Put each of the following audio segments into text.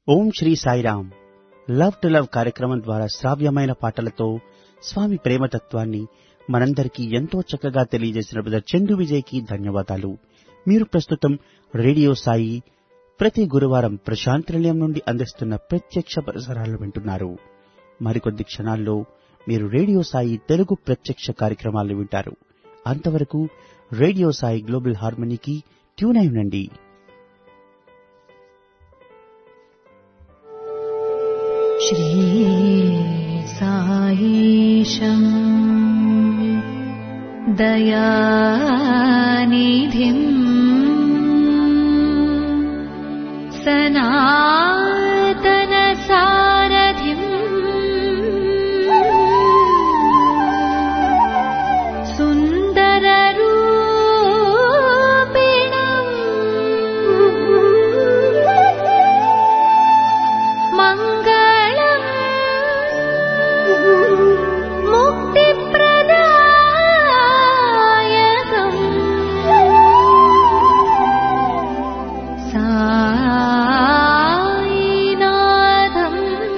Om Shri Sairam. Love to love కార్యక్రమం ద్వారా శ్రావ్యమైన పాటలతో స్వామి ప్రేమతత్వాన్ని మనందరికీ ఎంతో చక్కగా తెలియజేసిన బ్రదర్ చందు విజయ్కి ధన్యవాదాలు. మీరు ప్రస్తుతం రేడియో సాయి ప్రతి గురువారం ప్రశాంతి నిలయం నుండి అందిస్తున్న ప్రత్యక్ష ప్రసారాలు వింటున్నారు. మరికొద్ది క్షణాల్లో మీరు రేడియో సాయి తెలుగు ప్రత్యక్ష కార్యక్రమాలు వింటారు. అంతవరకు రేడియో సాయి గ్లోబల్ హార్మనీకి ట్యూన్ అయి ఉండండి. శ్రీ సాయిశం దయానిధిం సనాతన సారథిం సుందర రూపిణం మంగళం ముక్తిప్రదాయకం సాయినాథం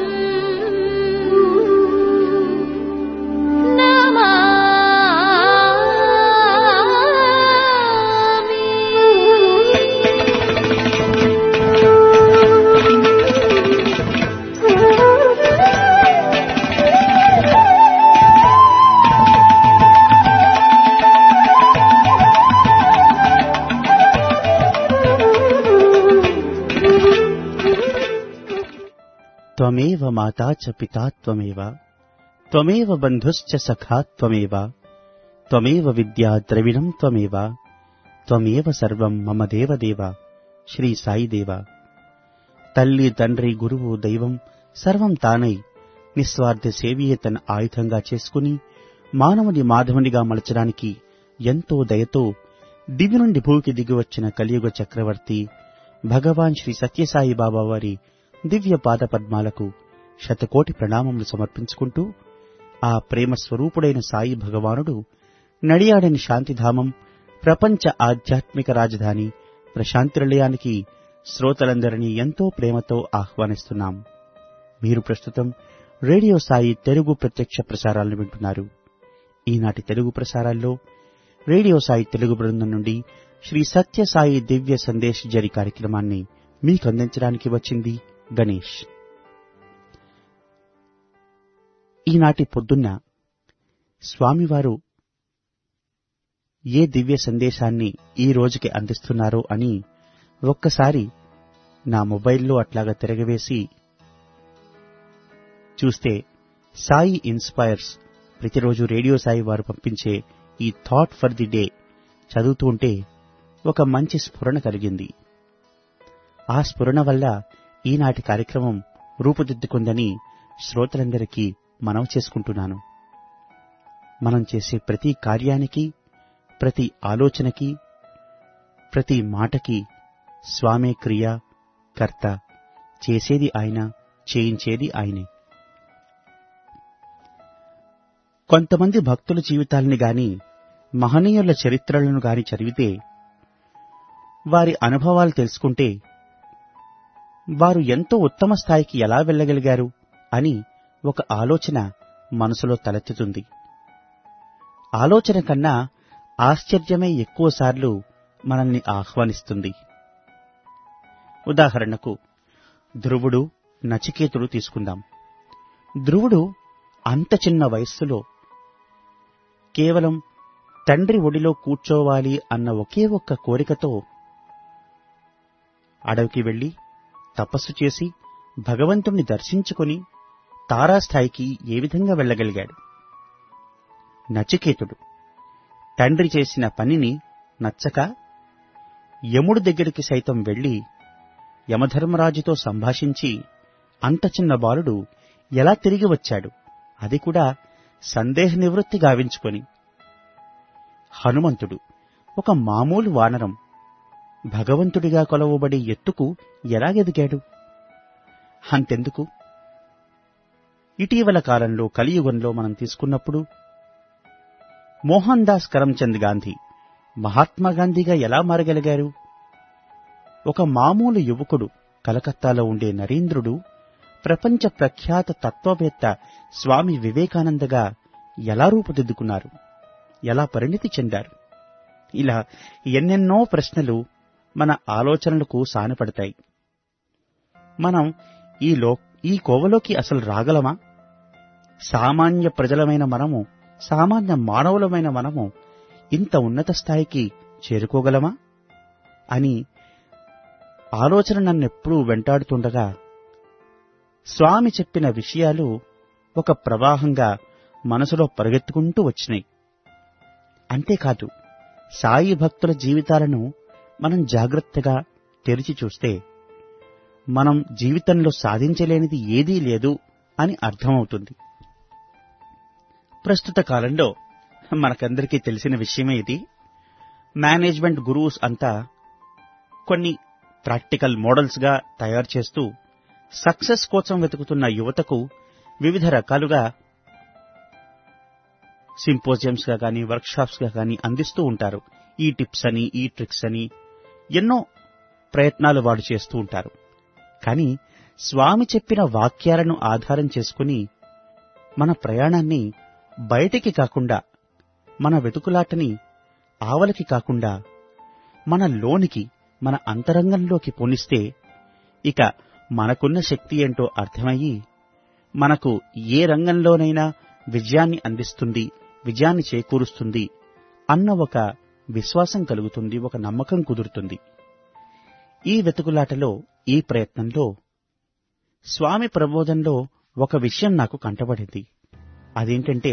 త్వమేవ మాతా చ పితా త్వమేవ త్వమేవ బంధుశ్చ సఖా త్వమేవ త్వమేవ విద్యా ద్రవిణం త్వమేవ త్వమేవ సర్వం మమ దేవదేవ. శ్రీ సాయిదేవ. తల్లి, తండ్రి, గురువు, దైవం సర్వం తానై నిస్వార్థ సేవయే తన ఆయుధంగా చేసుకుని మానవుని మాధవునిగా మలచడానికి ఎంతో దయతో దివి నుండి భూమికి దిగివచ్చిన కలియుగ చక్రవర్తి భగవాన్ శ్రీ సత్యసాయి బాబా వారి దివ్య పాద పద్మాలకు శతకోటి ప్రణామములు సమర్పించుకుంటూ, ఆ ప్రేమ స్వరూపుడైన సాయి భగవానుడు నడియాడని శాంతిధామం, ప్రపంచ ఆధ్యాత్మిక రాజధాని ప్రశాంతి నిలయానికి శ్రోతలందరినీ ఎంతో ప్రేమతో ఆహ్వానిస్తున్నాం. మీరు ప్రస్తుతం రేడియో సాయి తెలుగు ప్రత్యక్ష ప్రసారాలను వింటున్నారు. ఈనాటి తెలుగు ప్రసారాల్లో రేడియో సాయి తెలుగు బృందం నుండి శ్రీ సత్యసాయి దివ్య సందేశ్ జరి కార్యక్రమాన్ని మీకు అందించడానికి వచ్చింది గణేష్. ఈనాటి పొద్దున్న స్వామివారు ఏ దివ్య సందేశాన్ని ఈ రోజుకి అందిస్తున్నారో అని ఒక్కసారి నా మొబైల్లో అట్లాగా తిరగవేసి చూస్తే, సాయి ఇన్స్పైర్స్ ప్రతిరోజు రేడియో సాయి వారు పంపించే ఈ థాట్ ఫర్ ది డే చదువుతూ ఉంటే ఒక మంచి స్ఫురణ కలిగింది. ఆ స్ఫురణ వల్ల ఈనాటి కార్యక్రమం రూపుదిద్దుకుందని శ్రోతలందరికీ మనవి చేసుకుంటున్నాను. మనం చేసే ప్రతి కార్యానికి, ప్రతి ఆలోచనకి, ప్రతి మాటకి స్వామే క్రియ, కర్త. చేసేది ఆయన, చేయించేది ఆయనే. కొంతమంది భక్తుల జీవితాలని గాని, మహనీయుల చరిత్రలను గాని చదివితే, వారి అనుభవాలు తెలుసుకుంటే, వారు ఎంతో ఉత్తమ స్థాయికి ఎలా వెళ్ళగలిగారు అని ఒక ఆలోచన మనసులో తలెత్తుతుంది. ఆలోచన కన్నా ఆశ్చర్యమే ఎక్కువసార్లు మనల్ని ఆహ్వానిస్తుంది. ఉదాహరణకు ధ్రువుడు, నచికేతుడు తీసుకుందాం. ధ్రువుడు అంత చిన్న వయస్సులో కేవలం తండ్రి ఒడిలో కూర్చోవాలి అన్న ఒకే ఒక్క కోరికతో అడవికి వెళ్లి తపస్సు చేసి భగవంతుణ్ణి దర్శించుకుని తారాస్థాయికి ఏ విధంగా వెళ్ళగలిగాడు. నచికేతుడు తండ్రి చేసిన పనిని నచ్చక యముడి దగ్గరికి సైతం వెళ్లి యమధర్మరాజుతో సంభాషించి అంత చిన్న బాలుడు ఎలా తిరిగి వచ్చాడు, అది కూడా సందేహ నివృత్తి గావించుకొని. హనుమంతుడు ఒక మామూలు వానరం భగవంతుడిగా కొలవబడే ఎత్తుకు ఎలాగెదిగాడు? అంతెందుకు, ఇటీవల కాలంలో కలియుగంలో మనం తీసుకున్నప్పుడు మోహన్ దాస్ కరమ్చంద్ గాంధీ మహాత్మాగాంధీగా ఎలా మారగలిగారు? ఒక మామూలు యువకుడు కలకత్తాలో ఉండే నరేంద్రుడు ప్రపంచ ప్రఖ్యాత తత్వవేత్త స్వామి వివేకానందగా ఎలా రూపుదిద్దుకున్నారు, ఎలా పరిణితి చెందారు? ఇలా ఎన్నెన్నో ప్రశ్నలు మన ఆలోచనలకు సానపడతాయి. మనం ఈ కోవలోకి అసలు రాగలమా? సామాన్య ప్రజలమైన మనము, సామాన్య మానవులమైన మనము ఇంత ఉన్నత స్థాయికి చేరుకోగలమా అని ఆలోచన నన్నెప్పుడూ వెంటాడుతుండగా స్వామి చెప్పిన విషయాలు ఒక ప్రవాహంగా మనసులో పరిగెత్తుకుంటూ వచ్చినాయి. అంతేకాదు, సాయి భక్తుల జీవితాలను మనం జాగ్రత్తగా తెరిచి చూస్తే మనం జీవితంలో సాధించలేనిది ఏదీ లేదు అని అర్థమవుతుంది. ప్రస్తుత కాలంలో మనకందరికీ తెలిసిన విషయమే ఇది. మేనేజ్మెంట్ గురూస్ అంతా కొన్ని ప్రాక్టికల్ మోడల్స్ గా తయారు చేస్తూ సక్సెస్ కోసం వెతుకుతున్న యువతకు వివిధ రకాలుగా సింపోజియమ్స్ గా కానీ, వర్క్షాప్స్ గా కానీ అందిస్తూ ఉంటారు. ఈ టిప్స్ అని, ఈ ట్రిక్స్ అని ఎన్నో ప్రయత్నాలు వాడు చేస్తూ ఉంటారు. కానీ స్వామి చెప్పిన వాక్యాలను ఆధారం చేసుకుని మన ప్రయాణాన్ని బయటికి కాకుండా, మన వెతుకులాటని ఆవలికి కాకుండా మన లోనికి, మన అంతరంగంలోకి పోనిస్తే ఇక మనకున్న శక్తి ఏంటో అర్థమయ్యి మనకు ఏ రంగంలోనైనా విజయాన్ని అందిస్తుంది, విజయాన్ని చేకూరుస్తుంది అన్న ఒక విశ్వాసం కలుగుతుంది, ఒక నమ్మకం కుదురుతుంది. ఈ వెతుకులాటలో, ఈ ప్రయత్నంలో స్వామి ప్రబోధంలో ఒక విషయం నాకు కంటపడింది. అదేంటంటే,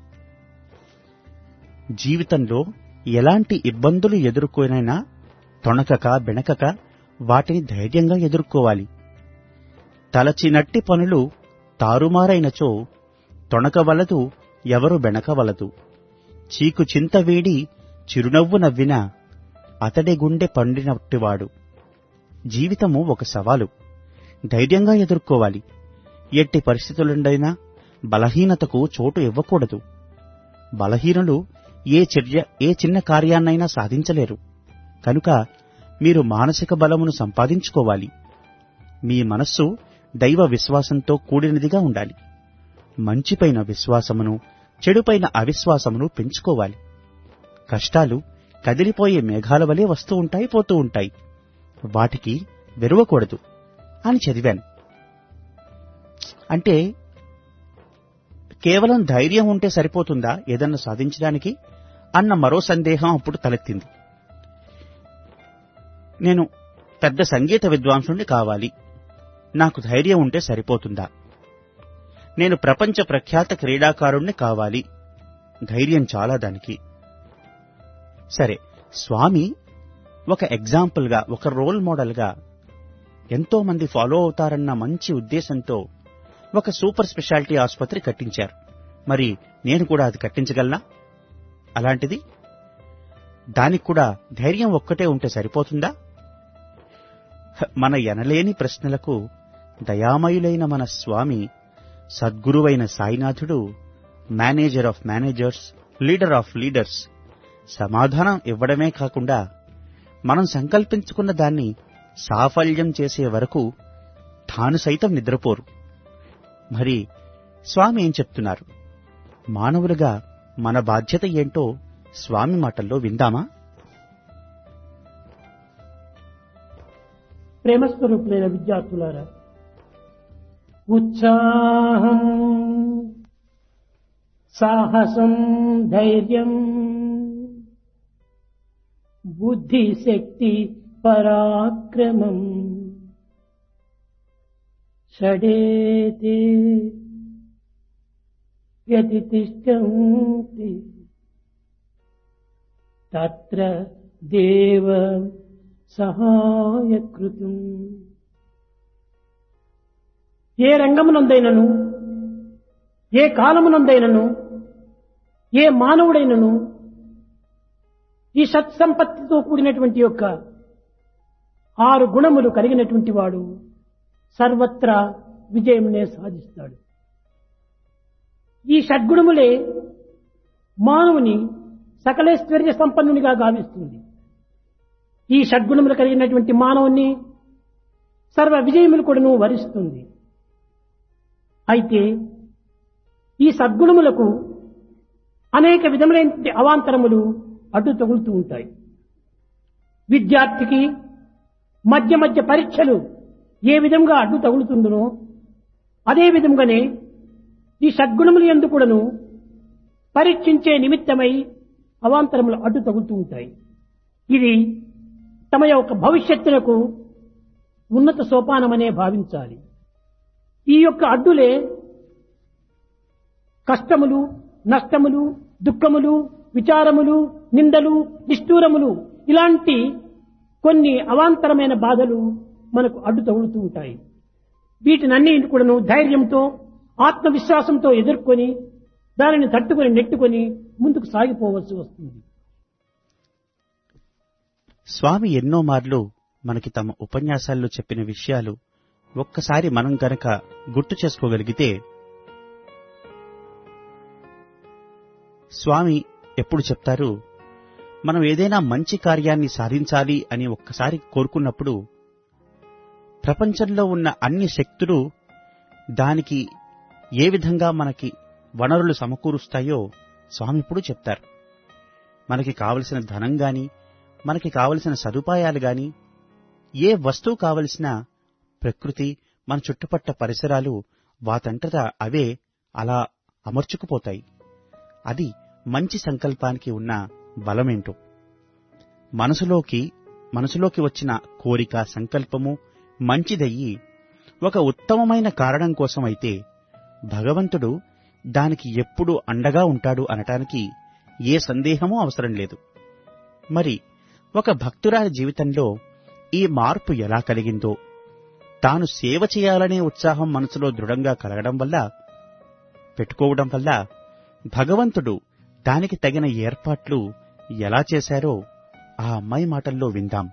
జీవితంలో ఎలాంటి ఇబ్బందులు ఎదుర్కొనైనా తొణకక బెణకక వాటిని ధైర్యంగా ఎదుర్కోవాలి. తలచినట్టి పనులు తారుమారైనచో తొణకవలదు, ఎవరు బెణకవలదు. చీకు చింత వీడి చిరునవ్వు నవ్వినా అతడి గుండె పండినట్టివాడు. జీవితము ఒక సవాలు, ధైర్యంగా ఎదుర్కోవాలి. ఎట్టి పరిస్థితులుండైనా బలహీనతకు చోటు ఇవ్వకూడదు. బలహీనులు ఏ చిన్న కార్యాన్నైనా సాధించలేరు. కనుక మీరు మానసిక బలమును సంపాదించుకోవాలి. మీ మనస్సు దైవ విశ్వాసంతో కూడినదిగా ఉండాలి. మంచిపైన విశ్వాసమును, చెడుపైన అవిశ్వాసమును పెంచుకోవాలి. కష్టాలు కదిలిపోయే మేఘాల వలె వస్తూ ఉంటాయి, పోతూ ఉంటాయి. వాటికి వెరవకూడదు అని చదివాను. అంటే కేవలం ధైర్యం ఉంటే సరిపోతుందా ఏదన్నా సాధించడానికి అన్న మరో సందేహం అప్పుడు తలెత్తింది. నేను పెద్ద సంగీత విద్వాంసుణ్ణి కావాలి, నాకు ధైర్యం ఉంటే సరిపోతుందా? నేను ప్రపంచ ప్రఖ్యాత క్రీడాకారుణ్ణి కావాలి, ధైర్యం చాలా దానికి. సరే, స్వామి ఒక ఎగ్జాంపుల్ గా, ఒక రోల్ మోడల్ గా ఎంతో మంది ఫాలో అవుతారన్న మంచి ఉద్దేశంతో ఒక సూపర్ స్పెషాలిటీ ఆసుపత్రి కట్టించారు. మరి నేను కూడా అది కట్టించగలనా? అలాంటిది దానికి కూడా ధైర్యం ఒక్కటే ఉంటే సరిపోతుందా? మన ఎనలేని ప్రశ్నలకు దయామయులైన మన స్వామి, సద్గురువైన సాయినాథుడు, manager of managers, leader of leaders సమాధానం ఇవ్వడమే కాకుండా మనం సంకల్పించుకున్న దాన్ని సాఫల్యం చేసే వరకు తాను సైతం నిద్రపోరు. మరి స్వామి ఏం చెప్తున్నారు? మానవులుగా మన బాధ్యత ఏంటో స్వామి మాటల్లో విందామా? ప్రేమస్వరూపులైన విద్యార్థులారా, ఉత్సాహం, సాహసం, ధైర్యం, బుద్ధిశక్తి, పరాక్రమం, షడేతే వ్యతితిష్టంతి తత్ర దేవ సహాయకృతం. ఏ రంగమునందైనను, ఏ కాలమునందైనను, ఏ మానవుడైనను ఈ సత్సంపత్తితో కూడినటువంటి యొక్క 6 గుణములు కలిగినటువంటి వాడు సర్వత్రా విజయమునే సాధిస్తాడు. ఈ షడ్గుణములే మానవుని సకలేశ్వర్య సంపన్నునిగా గావిస్తుంది. ఈ షడ్గుణములు కలిగినటువంటి మానవుని సర్వ విజయములు కూడాను వరిస్తుంది. అయితే ఈ సద్గుణములకు అనేక విధములైన అవాంతరములు అడ్డు తగులుతూ ఉంటాయి. విద్యార్థికి మధ్య మధ్య పరీక్షలు ఏ విధంగా అడ్డు తగులుతుందో అదే విధంగానే ఈ సద్గుణములు యందు కూడాను పరీక్షించే నిమిత్తమై అవాంతరములు అడ్డు తగులుతూ ఉంటాయి. ఇది తమ యొక్క భవిష్యత్తులకు ఉన్నత సోపానమనే భావించాలి. ఈ యొక్క అడ్డులే కష్టములు, నష్టములు, దుఃఖములు, విచారములు, నిందలు, నిష్ఠూరములు ఇలాంటి కొన్ని అవాంతరమైన బాధలు మనకు అడ్డు తగులుతూ ఉంటాయి. వీటినన్నింటి కూడాను ధైర్యంతో, ఆత్మవిశ్వాసంతో ఎదుర్కొని దానిని తట్టుకొని నెట్టుకొని ముందుకు సాగిపోవలసి వస్తుంది. స్వామి ఎన్నో మార్లు మనకి తమ ఉపన్యాసాల్లో చెప్పిన విషయాలు ఒక్కసారి మనం గనక గుర్తు చేసుకోగలిగితే, స్వామి ఎప్పుడు చెప్తారు, మనం ఏదైనా మంచి కార్యాన్ని సాధించాలి అని ఒక్కసారి కోరుకున్నప్పుడు ప్రపంచంలో ఉన్న అన్ని శక్తులు దానికి ఏ విధంగా మనకి వనరులు సమకూరుస్తాయో స్వామి ఇప్పుడు చెప్తారు. మనకి కావలసిన ధనం గాని, మనకి కావలసిన సదుపాయాలు గాని, ఏ వస్తువు కావలసిన ప్రకృతి, మన చుట్టుపట్ల పరిసరాలు వాటంతటా అవే అలా అమర్చుకుపోతాయి. అది మంచి సంకల్పానికి ఉన్న బలమేంటో. మనసులోకి వచ్చిన కోరిక, సంకల్పము మంచిదయ్యి ఒక ఉత్తమమైన కారణం కోసమైతే భగవంతుడు దానికి ఎప్పుడూ అండగా ఉంటాడు అనటానికి ఏ సందేహమూ అవసరం లేదు. మరి ఒక భక్తురాలి జీవితంలో ఈ మార్పు ఎలా కలిగిందో, తాను సేవ చేయాలనే ఉత్సాహం మనసులో దృఢంగా పెట్టుకోవడం వల్ల భగవంతుడు దానికి తగిన ఏర్పాట్లు ఎలా చేశారో ఆ అమ్మాయి మాటల్లో విందాం.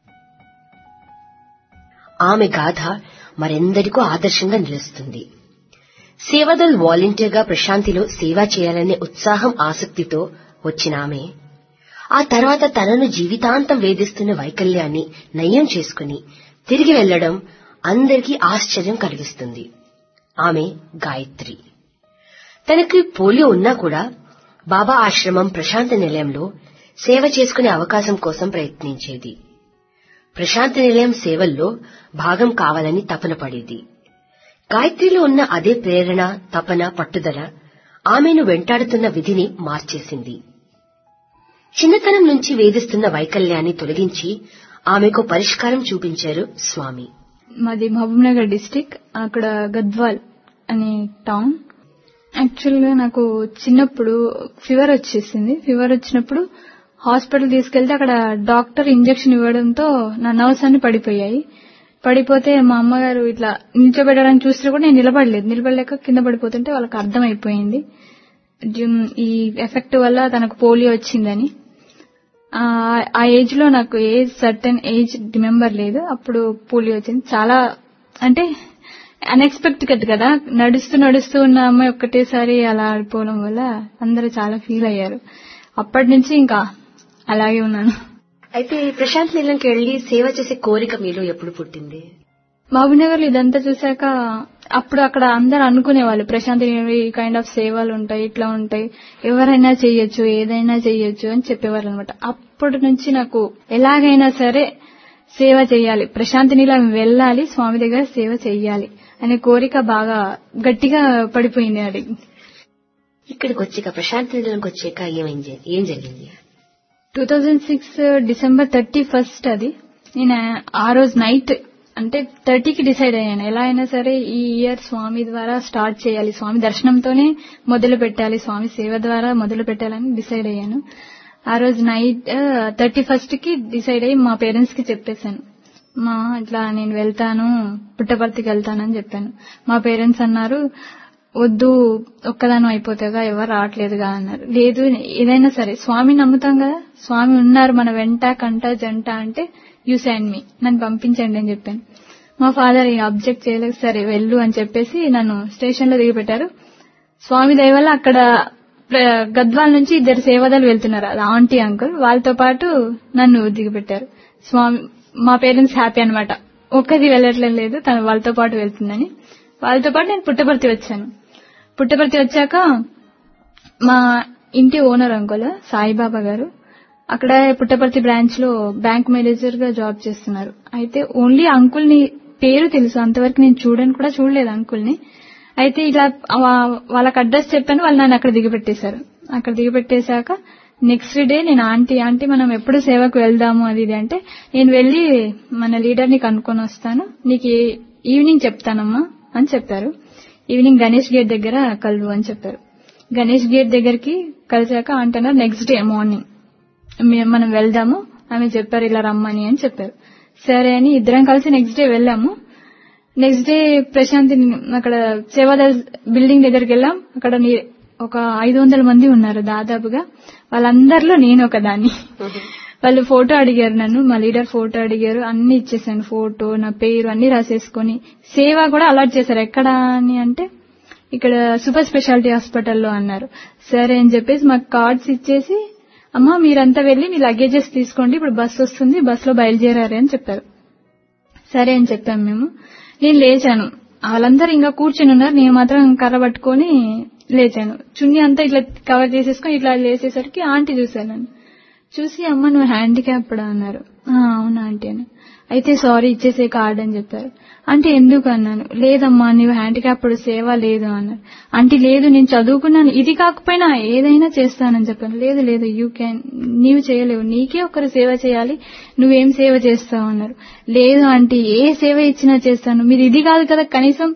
ఆమె గాథ మరెందరికో ఆదర్శంగా నిలుస్తుంది. సేవాదల్ వాలంటీర్గా ప్రశాంతిలో సేవ చేయాలనే ఉత్సాహం, ఆసక్తితో వచ్చిన ఆమె ఆ తర్వాత తనను జీవితాంతం వేధిస్తున్న వైకల్యాన్ని నయం చేసుకుని తిరిగి వెళ్లడం అందరికీ ఆశ్చర్యం కలిగిస్తుంది. ఆమె గాయత్రి. తనకి పోలియో ఉన్నా కూడా బాబా ఆశ్రమం ప్రశాంతి నిలయంలో సేవ చేసుకునే అవకాశం కోసం ప్రయత్నించేది. ప్రశాంతి నిలయం సేవల్లో భాగం కావాలని తపన పడేది. గాయత్రిలో ఉన్న అదే ప్రేరణ, తపన, పట్టుదల ఆమెను వెంటాడుతున్న విధిని మార్చేసింది. చిన్నతనం నుంచి వేధిస్తున్న వైకల్యాన్ని తొలగించి ఆమెకు పరిష్కారం చూపించారు స్వామి. మాది మహబూబ్నగర్ డిస్టిక్, అక్కడ గద్వాల్ అనే టౌన్. యాక్చువల్ గా నాకు చిన్నప్పుడు ఫీవర్ వచ్చేసింది. ఫీవర్ వచ్చినప్పుడు హాస్పిటల్ తీసుకెళ్తే అక్కడ డాక్టర్ ఇంజెక్షన్ ఇవ్వడంతో నా నర్వ్స్ అన్ని పడిపోతే మా అమ్మగారు ఇట్లా నిల్చోబెట్టడానికి చూస్తే కూడా నేను నిలబడలేక కింద పడిపోతుంటే వాళ్ళకి అర్థమైపోయింది ఈ ఎఫెక్ట్ వల్ల తనకు పోలియో వచ్చిందని. ఆ ఏజ్ లో నాకు సర్టెన్ ఏజ్ రిమెంబర్ లేదు, అప్పుడు పోలియో వచ్చింది. చాలా అంటే అన్ఎక్స్పెక్టెడ్ కదా, నడుస్తూ ఉన్న అమ్మాయి ఒక్కటేసారి అలా ఆడిపోవడం వల్ల అందరూ చాలా ఫీల్ అయ్యారు. అప్పటి నుంచి ఇంకా అలాగే ఉన్నాను. అయితే ప్రశాంత్ నిలయంకి వెళ్లి సేవ చేసే కోరిక మీలో ఎప్పుడు పుట్టింది? మహబూబ్నగర్ లో ఇదంతా చూశాక అప్పుడు అక్కడ అందరు అనుకునేవాళ్ళు ప్రశాంత్ నిలయం ఈ కైండ్ ఆఫ్ సేవలు ఉంటాయి, ఇట్లా ఉంటాయి, ఎవరైనా చెయ్యొచ్చు, ఏదైనా చెయ్యొచ్చు అని చెప్పేవాళ్ళు అనమాట. అప్పటి నుంచి నాకు ఎలాగైనా సరే సేవ చెయ్యాలి, ప్రశాంత్ నిలయం వెళ్ళాలి, స్వామి దగ్గర సేవ చెయ్యాలి అనే కోరిక బాగా గట్టిగా పడిపోయింది. అది ఇక్కడికి వచ్చాక ప్రశాంత్ నిలయంకి వచ్చాక ఏం జరిగింది? 2006 డిసెంబర్ 31 అది. నేను ఆ రోజు నైట్ అంటే 30కి డిసైడ్ అయ్యాను, ఎలా అయినా సరే ఈ ఇయర్ స్వామి ద్వారా స్టార్ట్ చేయాలి, స్వామి దర్శనంతోనే మొదలు పెట్టాలి, స్వామి సేవ ద్వారా మొదలు పెట్టాలని డిసైడ్ అయ్యాను. ఆ రోజు నైట్ 31కి డిసైడ్ అయ్యి మా పేరెంట్స్ కి చెప్పేశాను, ఇట్లా నేను వెళ్తాను, పుట్టపర్తికి వెళ్తానని చెప్పాను. మా పేరెంట్స్ అన్నారు, వద్దు, ఒక్కదానం అయిపోతాగా, ఎవరు రావట్లేదుగా అన్నారు. లేదు, ఏదైనా సరే స్వామి నమ్ముతాం కదా, స్వామి ఉన్నారు మన వెంట కంట జంట అంటే యూ సెండ్ మీ, నన్ను పంపించండి అని చెప్పాను. మా ఫాదర్ అబ్జెక్ట్ చేయలేదు, సరే వెళ్ళు అని చెప్పేసి నన్ను స్టేషన్ లో దిగిపెట్టారు. స్వామి దయ వల్ల అక్కడ గద్వాల్ నుంచి 2 సేవదాలు వెళ్తున్నారు, అది ఆంటీ అంకుల్, వాళ్ళతో పాటు నన్ను దిగిపెట్టారు. స్వామి మా పేరెంట్స్ హ్యాపీ అనమాట, ఒక్కది వెళ్ళట్లేదు, తను వాళ్ళతో పాటు వెళ్తుందని. వాళ్ళతో పాటు నేను పుట్టపర్తి వచ్చాను. పుట్టపర్తి వచ్చాక మా ఇంటి ఓనర్ అంకుల్ సాయిబాబా గారు అక్కడ పుట్టపర్తి బ్రాంచ్ లో బ్యాంక్ మేనేజర్ గా జాబ్ చేస్తున్నారు. అయితే ఓన్లీ అంకుల్ ని పేరు తెలుసు, అంతవరకు నేను చూడలేదు అంకుల్ ని. అయితే ఇలా వాళ్ళకి అడ్రస్ చెప్పాను, వాళ్ళు నన్ను అక్కడ దిగబెట్టేశారు. అక్కడ దిగబెట్టేశాక నెక్స్ట్ డే నేను ఆంటీ మనం ఎప్పుడు సేవకు వెళ్దాము అది ఇది అంటే, నేను వెళ్లి మన లీడర్ ని కనుక్కొని వస్తాను, నీకు ఈవినింగ్ చెప్తానమ్మా అని చెప్పారు. ఈవినింగ్ గణేష్ గేట్ దగ్గర కలువు అని చెప్పారు. గణేష్ గేట్ దగ్గరికి కలిసాక ఆంటీ అన్నారు నెక్స్ట్ డే మార్నింగ్ మనం వెళ్దాము, ఆమె చెప్పారు ఇలా రమ్మని అని చెప్పారు. సరే అని ఇద్దరం కలిసి నెక్స్ట్ డే వెళ్ళాము. నెక్స్ట్ డే ప్రశాంతి అక్కడ సేవాదల్ బిల్డింగ్ దగ్గరికి వెళ్ళాం. అక్కడ ఒక 500 మంది ఉన్నారు దాదాపుగా. వాళ్ళందరిలో నేను ఒక దాన్ని. వాళ్ళు ఫోటో అడిగారు నన్ను, మా లీడర్ ఫోటో అడిగారు, అన్ని ఇచ్చేసాను, ఫోటో నా పేరు అన్ని రాసేసుకుని. సేవ కూడా అలాట్ చేశారు. ఎక్కడ అని అంటే ఇక్కడ సూపర్ స్పెషాలిటీ హాస్పిటల్లో అన్నారు. సరే అని చెప్పేసి మాకు కార్డ్స్ ఇచ్చేసి, అమ్మా మీరంతా వెళ్లి మీ లగేజెస్ తీసుకోండి, ఇప్పుడు బస్సు వస్తుంది, బస్సులో బయలుదేరారు అని చెప్పారు. సరే అని చెప్పాము మేము. నేను లేచాను, వాళ్ళందరూ ఇంకా కూర్చుని ఉన్నారు, నేను మాత్రం కర్ర పట్టుకొని లేచాను. చున్నీ అంతా ఇట్లా కవర్ చేసేసుకొని ఇట్లా లేచేసరికి ఆంటీ చూశాను. నన్ను చూసి అమ్మ నువ్వు హ్యాండిక్యాప్డా అన్నారు. అవునా ఆంటీ అని. అయితే సారీ ఇచ్చేసే కార్డ్ అని చెప్పారు. అంటే ఎందుకు అన్నాను. లేదమ్మా నీవు హ్యాండిక్యాప్డ్ సేవ లేదు అన్నారు. అంటే లేదు నేను చదువుకున్నాను, ఇది కాకపోయినా ఏదైనా చేస్తానని చెప్పాను. లేదు యూ క్యాన్, నీవు చేయలేవు, నీకే ఒకరు సేవ చేయాలి, నువ్వేం సేవ చేస్తావు అన్నారు. లేదు ఆంటీ ఏ సేవ ఇచ్చినా చేస్తాను, మీరు ఇది కాదు కదా కనీసం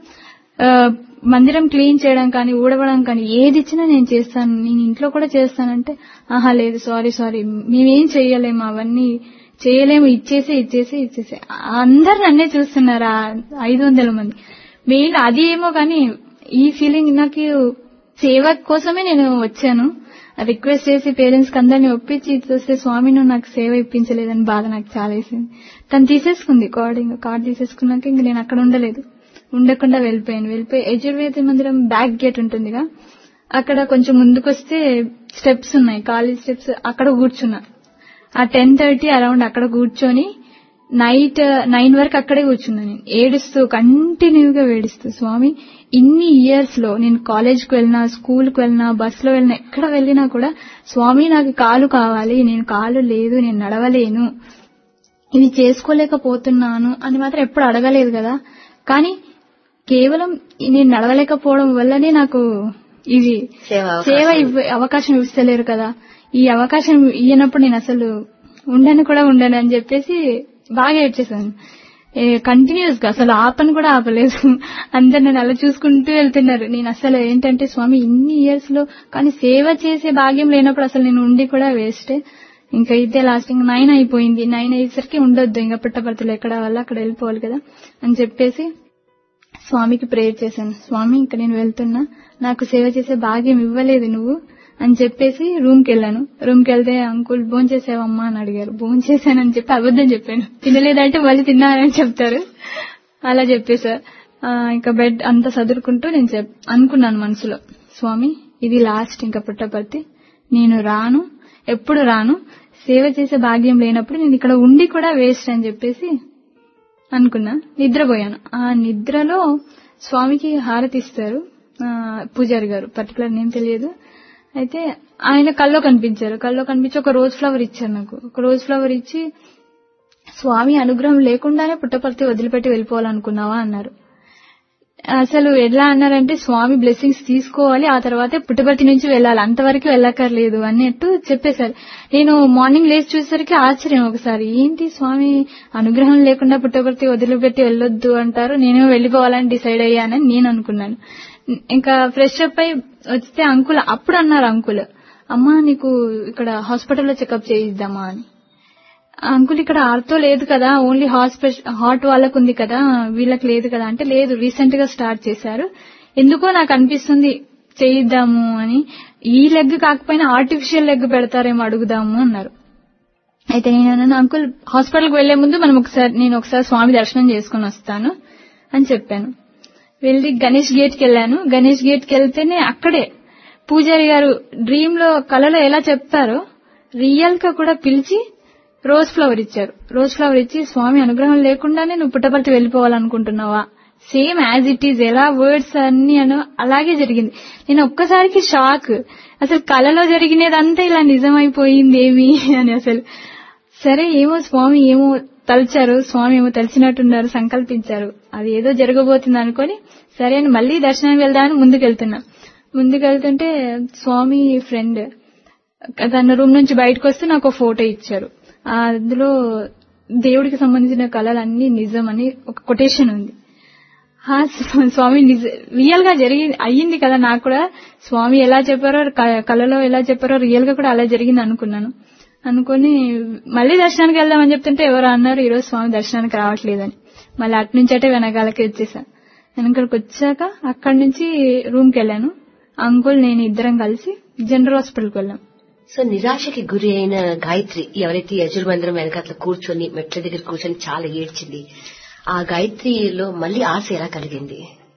మందిరం క్లీన్ చేయడం కానీ ఊడవడం కానీ ఏది ఇచ్చినా నేను చేస్తాను, నేను ఇంట్లో కూడా చేస్తానంటే ఆహా లేదు సారీ మేమేం చెయ్యలేము, అవన్నీ చేయలేము, ఇచ్చేసి అందరు నన్నే చూస్తున్నారు 500 మంది. మెయిన్ అది ఏమో కానీ ఈ ఫీలింగ్ నాకు సేవ కోసమే నేను వచ్చాను. రిక్వెస్ట్ చేసి పేరెంట్స్ కి అందరినీ ఒప్పించి చూస్తే స్వామి నువ్వు నాకు సేవ ఇప్పించలేదని బాధ నాకు చాలా వేసింది. తను తీసేసుకుంది కార్డు తీసేసుకున్నాక ఇంక నేను అక్కడ ఉండకుండా వెళ్ళిపోయి యజుర్వేద మందిరం బ్యాక్ గేట్ ఉంటుందిగా, అక్కడ కొంచెం ముందుకొస్తే స్టెప్స్ ఉన్నాయి, కాలేజ్ స్టెప్స్, అక్కడ కూర్చున్నా. ఆ 10:30 అరౌండ్ అక్కడ కూర్చొని నైట్ 9 వరకు అక్కడే కూర్చున్నా. నేను ఏడుస్తూ కంటిన్యూగా ఏడుస్తూ, స్వామి ఇన్ని ఇయర్స్ లో నేను కాలేజ్కి వెళ్ళినా, స్కూల్కి వెళ్ళినా, బస్సులో వెళ్ళినా, ఎక్కడ వెళ్ళినా కూడా స్వామి నాకు కాలు కావాలి, నేను కాలు లేదు, నేను నడవలేను, ఇది చేసుకోలేకపోతున్నాను అని మాత్రం ఎప్పుడు అడగలేదు కదా. కానీ కేవలం నేను నడవలేకపోవడం వల్లనే నాకు ఇది సేవ అవకాశం ఇస్తలేరు కదా, ఈ అవకాశం ఇయ్యనప్పుడు నేను అసలు ఉండను అని చెప్పేసి బాగా ఏడ్చేశాను. కంటిన్యూస్ గా అసలు ఆపని కూడా ఆపలేదు. అందరు నన్ను అలా చూసుకుంటూ వెళ్తున్నారు. నేను అసలు ఏంటంటే స్వామి ఇన్ని ఇయర్స్ లో కానీ సేవ చేసే భాగ్యం లేనప్పుడు అసలు నేను ఉండి కూడా వేస్టే. ఇంకా ఇదే లాస్టింగ్ 9 అయిపోయింది. 9 అయ్యేసరికి ఉండొద్దు ఇంకా పుట్టపర్తిలో ఎక్కడ వల్ల అక్కడ వెళ్ళిపోవాలి కదా అని చెప్పేసి స్వామికి ప్రేయర్ చేశాను. స్వామి ఇంకా నేను వెళ్తున్నా, నాకు సేవ చేసే భాగ్యం ఇవ్వలేదు నువ్వు అని చెప్పేసి రూమ్ కి వెళ్ళాను. రూమ్ కి వెళ్తే అంకుల్ భోంచేసావమ్మా అని అడిగారు. భోంచేసానని చెప్పి అబద్ధం చెప్పాను. తినలేదంటే మళ్ళీ తిన్నానని చెప్తారు, అలా చెప్పేశారు. ఇంకా బెడ్ అంతా సదురుకుంటూ నేను అనుకున్నాను మనసులో, స్వామి ఇది లాస్ట్ ఇంకా పుట్టపర్తి, నేను రాను, ఎప్పుడు రాను, సేవ చేసే భాగ్యం లేనప్పుడు నేను ఇక్కడ ఉండి కూడా వేస్ట్ అని చెప్పేసి అనుకున్నా. నిద్రపోయాను. ఆ నిద్రలో స్వామికి హారతి ఇస్తారు పూజారి గారు, పర్టికులర్ నేమ్ తెలియదు. అయితే ఆయన కల్లో కనిపించి ఒక రోజ్ ఫ్లవర్ ఇచ్చారు నాకు. ఒక రోజ్ ఫ్లవర్ ఇచ్చి స్వామి అనుగ్రహం లేకుండానే పుట్టపర్తి వదిలిపెట్టి వెళ్ళిపోవాలనుకున్నావా అన్నారు. అసలు ఎలా అన్నారంటే స్వామి బ్లెస్సింగ్స్ తీసుకోవాలి, ఆ తర్వాతే పుట్టపర్తి నుంచి వెళ్ళాలి, అంతవరకు వెళ్ళక్కర్లేదు అన్నట్టు చెప్పేశారు. నేను మార్నింగ్ లేచి చూసేసరికి ఆశ్చర్యం ఒకసారి, ఏంటి స్వామి అనుగ్రహం లేకుండా పుట్టపర్తి వదిలిపెట్టి వెళ్ళొద్దు అంటారు, నేనేమో వెళ్ళిపోవాలని డిసైడ్ అయ్యానని నేను అనుకున్నాను. ఇంకా ఫ్రెష్ అప్ అయి వస్తే అంకుల్ అప్పుడు అన్నారు, అంకుల్ అమ్మా నీకు ఇక్కడ హాస్పిటల్లో చెకప్ చేయిద్దామా అని. అంకుల్ ఇక్కడ ఆర్తో లేదు కదా, ఓన్లీ హార్ట్ వాళ్ళకు ఉంది కదా, వీళ్ళకి లేదు కదా అంటే లేదు రీసెంట్ గా స్టార్ట్ చేశారు, ఎందుకో నాకు అనిపిస్తుంది చేయిద్దాము అని. ఈ లెగ్ కాకపోయినా ఆర్టిఫిషియల్ లెగ్ పెడతారేమో అడుగుదాము అన్నారు. అయితే నేను అంకుల్ హాస్పిటల్కి వెళ్లే ముందు నేను ఒకసారి స్వామి దర్శనం చేసుకుని వస్తాను అని చెప్పాను. వెళ్ళి గణేష్ గేట్ కి వెళ్ళాను. గణేష్ గేట్ కి వెళ్తేనే అక్కడే పూజారి గారు డ్రీమ్ లో కలలో ఎలా చెప్తారో రియల్ గా కూడా పిలిచి రోజ్ ఫ్లవర్ ఇచ్చారు. రోజ్ ఫ్లవర్ ఇచ్చి స్వామి అనుగ్రహం లేకుండానే నువ్వు పుట్టపర్తి వెళ్ళిపోవాలనుకుంటున్నావా, సేమ్ యాజ్ ఇట్ ఈజ్ ఎలా వర్డ్స్ అన్ని అలాగే జరిగింది. నేను ఒక్కసారికి షాక్, అసలు కలలో జరిగినదంతా ఇలా నిజమైపోయింది ఏమి అని. అసలు సరే ఏమో స్వామి ఏమో తలిచారు, స్వామి ఏమో తలిచినట్టున్నారు, సంకల్పించారు, అది ఏదో జరగబోతుంది అనుకుని సరే అని మళ్లీ దర్శనానికి వెళ్దామని ముందుకెళ్తుంటే స్వామి ఫ్రెండ్ తన రూమ్ నుంచి బయటకు వస్తే నాకు ఒక ఫోటో ఇచ్చారు. అందులో దేవుడికి సంబంధించిన కళలన్నీ నిజం అని ఒక కొటేషన్ ఉంది. స్వామి రియల్ గా అయ్యింది కదా, నాకు కూడా స్వామి ఎలా చెప్పారో కళలో ఎలా చెప్పారో రియల్ గా కూడా అలా జరిగింది అనుకుని మళ్లీ దర్శనానికి వెళ్దామని చెప్తుంటే ఎవరు అన్నారు ఈరోజు స్వామి దర్శనానికి రావట్లేదని. మళ్ళీ అటు నుంచి అంటే వెనకాలకి వచ్చేసాను. వెనకాలకి వచ్చాక అక్కడి నుంచి రూమ్ కి వెళ్ళాను. అంకుల్ నేను ఇద్దరం కలిసి జనరల్ హాస్పిటల్కి వెళ్ళాం. సో నిరాశకి గురి అయిన గాయత్రి ఎవరైతే యజుర్మందిరం వెనకాల కూర్చొని మెట్ల దగ్గర కూర్చొని చాలా ఏడ్చింది, ఆ గాయత్రిలో మళ్లీ ఆశ ఎలా కలిగింది?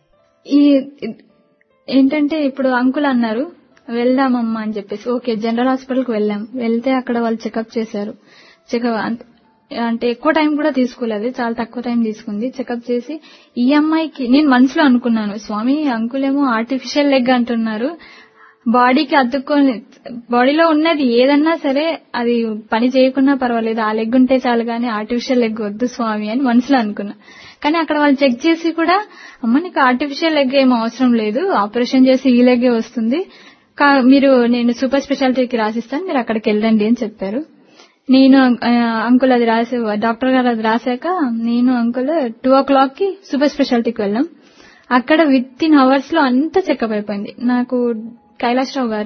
ఏంటంటే ఇప్పుడు అంకుల్ అన్నారు వెళ్దామమ్మా అని చెప్పేసి ఓకే జనరల్ హాస్పిటల్ కి వెళ్తే అక్కడ వాళ్ళు చెకప్ చేశారు. చెకప్ అంటే ఎక్కువ టైం కూడా తీసుకోలేదు, చాలా తక్కువ టైం తీసుకుంది. చెకప్ చేసి ఈ అమ్మాయికి నేను మనసులో అనుకున్నాను స్వామి అంకుల్ ఏమో ఆర్టిఫిషియల్ లెగ్ అంటున్నారు, బాడీకి అతుక్కొని బాడీలో ఉన్నది ఏదన్నా సరే అది పని చేయకున్నా పర్వాలేదు, ఆ లెగ్ ఉంటే చాలు గానీ ఆర్టిఫిషియల్ లెగ్ వద్దు స్వామి అని మనసులో అనుకున్నా. కానీ అక్కడ వాళ్ళు చెక్ చేసి కూడా అమ్మ నీకు ఆర్టిఫిషియల్ లెగ్ ఏమో అవసరం లేదు, ఆపరేషన్ చేసి ఈ లెగ్గే వస్తుంది, నేను సూపర్ స్పెషాలిటీకి రాసిస్తాను మీరు అక్కడికి వెళ్ళండి అని చెప్పారు. నేను అంకుల్ అది డాక్టర్ గారు అది రాశాక నేను అంకుల్ 2:00 కి సూపర్ స్పెషాలిటీకి వెళ్ళాం. అక్కడ విత్ ఇన్ అవర్స్ లో అంతా చెకప్ అయిపోయింది. నాకు కైలాసరావు గారు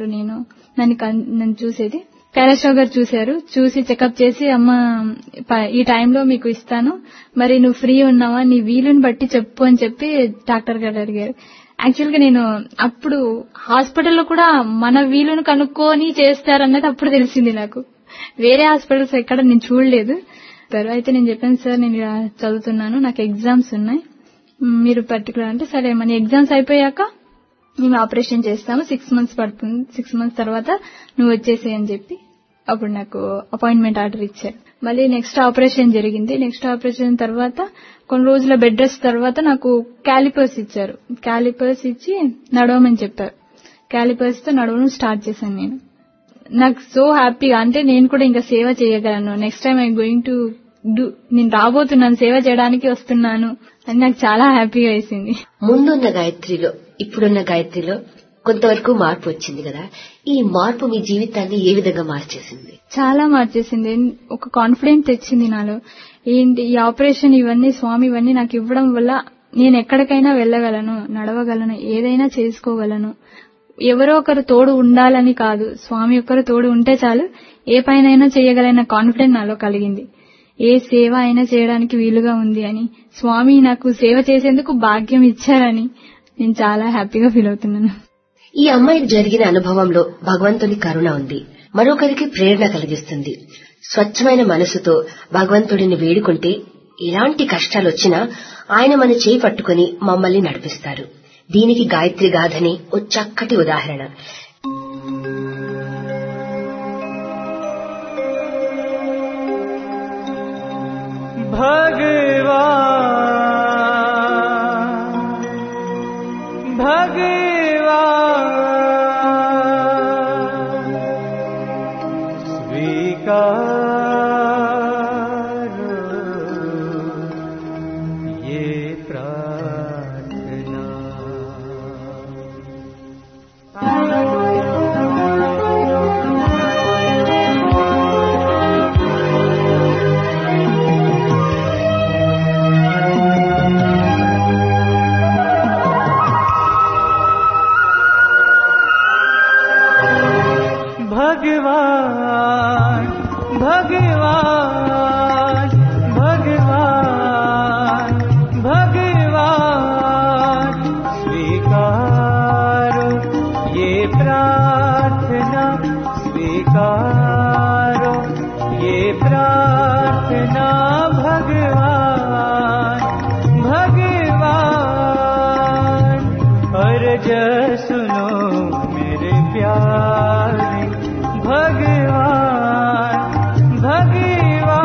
నన్ను చూసేది కైలాసరావు గారు చూశారు. చూసి చెకప్ చేసి అమ్మ ఈ టైంలో మీకు ఇస్తాను, మరి నువ్వు ఫ్రీ ఉన్నావా నీ వీలుని బట్టి చెప్పు అని చెప్పి డాక్టర్ గారు అడిగారు. యాక్చువల్ గా నేను అప్పుడు హాస్పిటల్లో కూడా మన వీలును కనుక్కొని చేస్తారన్నది అప్పుడు తెలిసింది నాకు. వేరే హాస్పిటల్స్ ఎక్కడ నేను చూడలేదు. అయితే నేను చెప్పాను సార్ నేను ఇలా చదువుతున్నాను, నాకు ఎగ్జామ్స్ ఉన్నాయి, మీరు పర్టికులర్ అంటే సరే మన ఎగ్జామ్స్ అయిపోయాక మేము ఆపరేషన్ చేస్తాము, 6 months పడుతుంది, 6 months తర్వాత నువ్వు వచ్చేసేయ్ అని చెప్పి అప్పుడు నాకు అపాయింట్మెంట్ ఆర్డర్ ఇచ్చారు. మళ్ళీ నెక్స్ట్ ఆపరేషన్ జరిగింది. నెక్స్ట్ ఆపరేషన్ తర్వాత కొన్ని రోజుల బెడ్ రెస్ట్ తర్వాత నాకు క్యాలిపర్స్ ఇచ్చారు. క్యాలిపర్స్ ఇచ్చి నడవమని చెప్పారు. క్యాలిపర్స్ తో నడవడం స్టార్ట్ చేశాను. నాకు సో హ్యాపీగా, అంటే నేను కూడా ఇంకా సేవ చేయగలను, next time I going to do, నేను రాబోతున్నాను సేవ చేయడానికి వస్తున్నాను అని నాకు చాలా హ్యాపీగా వేసింది. ముందున్న గాయత్రిలో ఇప్పుడున్న గాయత్రిలో కొంతవరకు మార్పు వచ్చింది కదా, ఈ మార్పు మీ జీవితాన్ని ఏ విధంగా మార్చేసింది? చాలా మార్చేసింది. ఒక కాన్ఫిడెంట్ తెచ్చింది నాలో. ఏంటి ఈ ఆపరేషన్ ఇవన్నీ స్వామి ఇవన్నీ నాకు ఇవ్వడం వల్ల నేను ఎక్కడికైనా వెళ్ళగలను, నడవగలను, ఏదైనా చేసుకోగలను. ఎవరో ఒకరు తోడు ఉండాలని కాదు, స్వామి ఒక్కరు తోడు ఉంటే చాలు ఏ పైనైనా చేయగలన కాన్ఫిడెంట్ నాలో కలిగింది. ఏ సేవ అయినా చేయడానికి వీలుగా ఉంది అని, స్వామి నాకు సేవ చేసేందుకు భాగ్యం ఇచ్చారని నేను చాలా హ్యాపీగా ఫీల్ అవుతున్నాను. ఈ అమ్మాయికి జరిగిన అనుభవంలో భగవంతుని కరుణ ఉంది, మరొకరికి ప్రేరణ కలిగిస్తుంది. స్వచ్ఛమైన మనసుతో భగవంతుడిని వేడుకుంటే ఎలాంటి కష్టాలు వచ్చినా ఆయన మన చేయి పట్టుకుని మమ్మల్ని నడిపిస్తారు. దీనికి గాయత్రి గాథని ఓ చక్కటి ఉదాహరణ. भगवान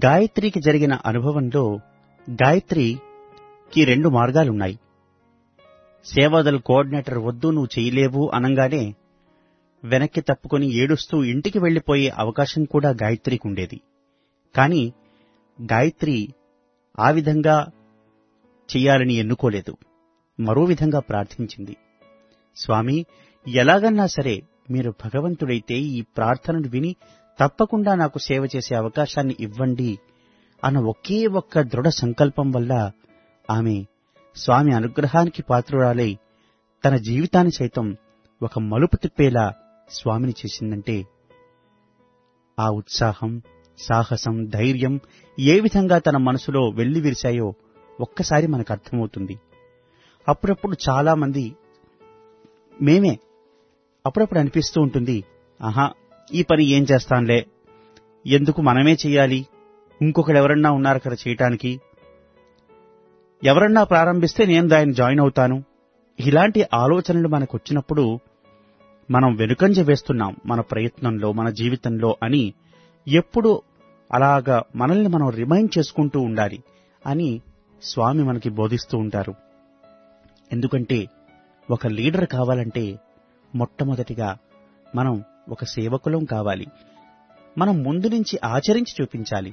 గాయత్రికి జరిగిన అనుభవంలో గాయత్రికి 2 మార్గాలున్నాయి. సేవాదల్ కోఆర్డినేటర్ వద్దు నువ్వు చేయలేవు అనంగానే వెనక్కి తప్పుకొని ఏడుస్తూ ఇంటికి వెళ్లిపోయే అవకాశం కూడా గాయత్రికి ఉండేది. కాని గాయత్రి ఆ విధంగా చెయ్యాలని ఎన్నుకోలేదు. మరో విధంగా ప్రార్థించింది. స్వామి, ఎలాగన్నా సరే మీరు భగవంతుడైతే ఈ ప్రార్థనను విని తప్పకుండా నాకు సేవ చేసే అవకాశాన్ని ఇవ్వండి అన్న ఒకే ఒక్క దృఢ సంకల్పం వల్ల ఆమె స్వామి అనుగ్రహానికి పాత్రురాలై తన జీవితాన్ని సైతం ఒక మలుపు తిప్పేలా స్వామిని చేసిందంటే ఆ ఉత్సాహం, సాహసం, ధైర్యం ఏ విధంగా తన మనసులో వెల్లివిరిశాయో ఒక్కసారి మనకు అర్థమవుతుంది. అప్పుడప్పుడు చాలా మంది మేమే అప్పుడప్పుడు అనిపిస్తూ ఉంటుంది, ఆహా ఈ పని ఏం చేస్తాంలే, ఎందుకు మనమే చెయ్యాలి, ఇంకొకడు ఎవరన్నా ఉన్నారు కదా చేయటానికి, ఎవరన్నా ప్రారంభిస్తే నేను దాన్ని జాయిన్ అవుతాను. ఇలాంటి ఆలోచనలు మనకు వచ్చినప్పుడు మనం వెనుకంజ వేస్తున్నాం మన ప్రయత్నంలో, మన జీవితంలో అని ఎప్పుడు అలాగా మనల్ని మనం రిమైండ్ చేసుకుంటూ ఉండాలి అని స్వామి మనకి బోధిస్తూ ఉంటారు. ఎందుకంటే ఒక లీడర్ కావాలంటే మొట్టమొదటిగా మనం ఒక సేవకులం కావాలి. మనం ముందు నుంచి ఆచరించి చూపించాలి.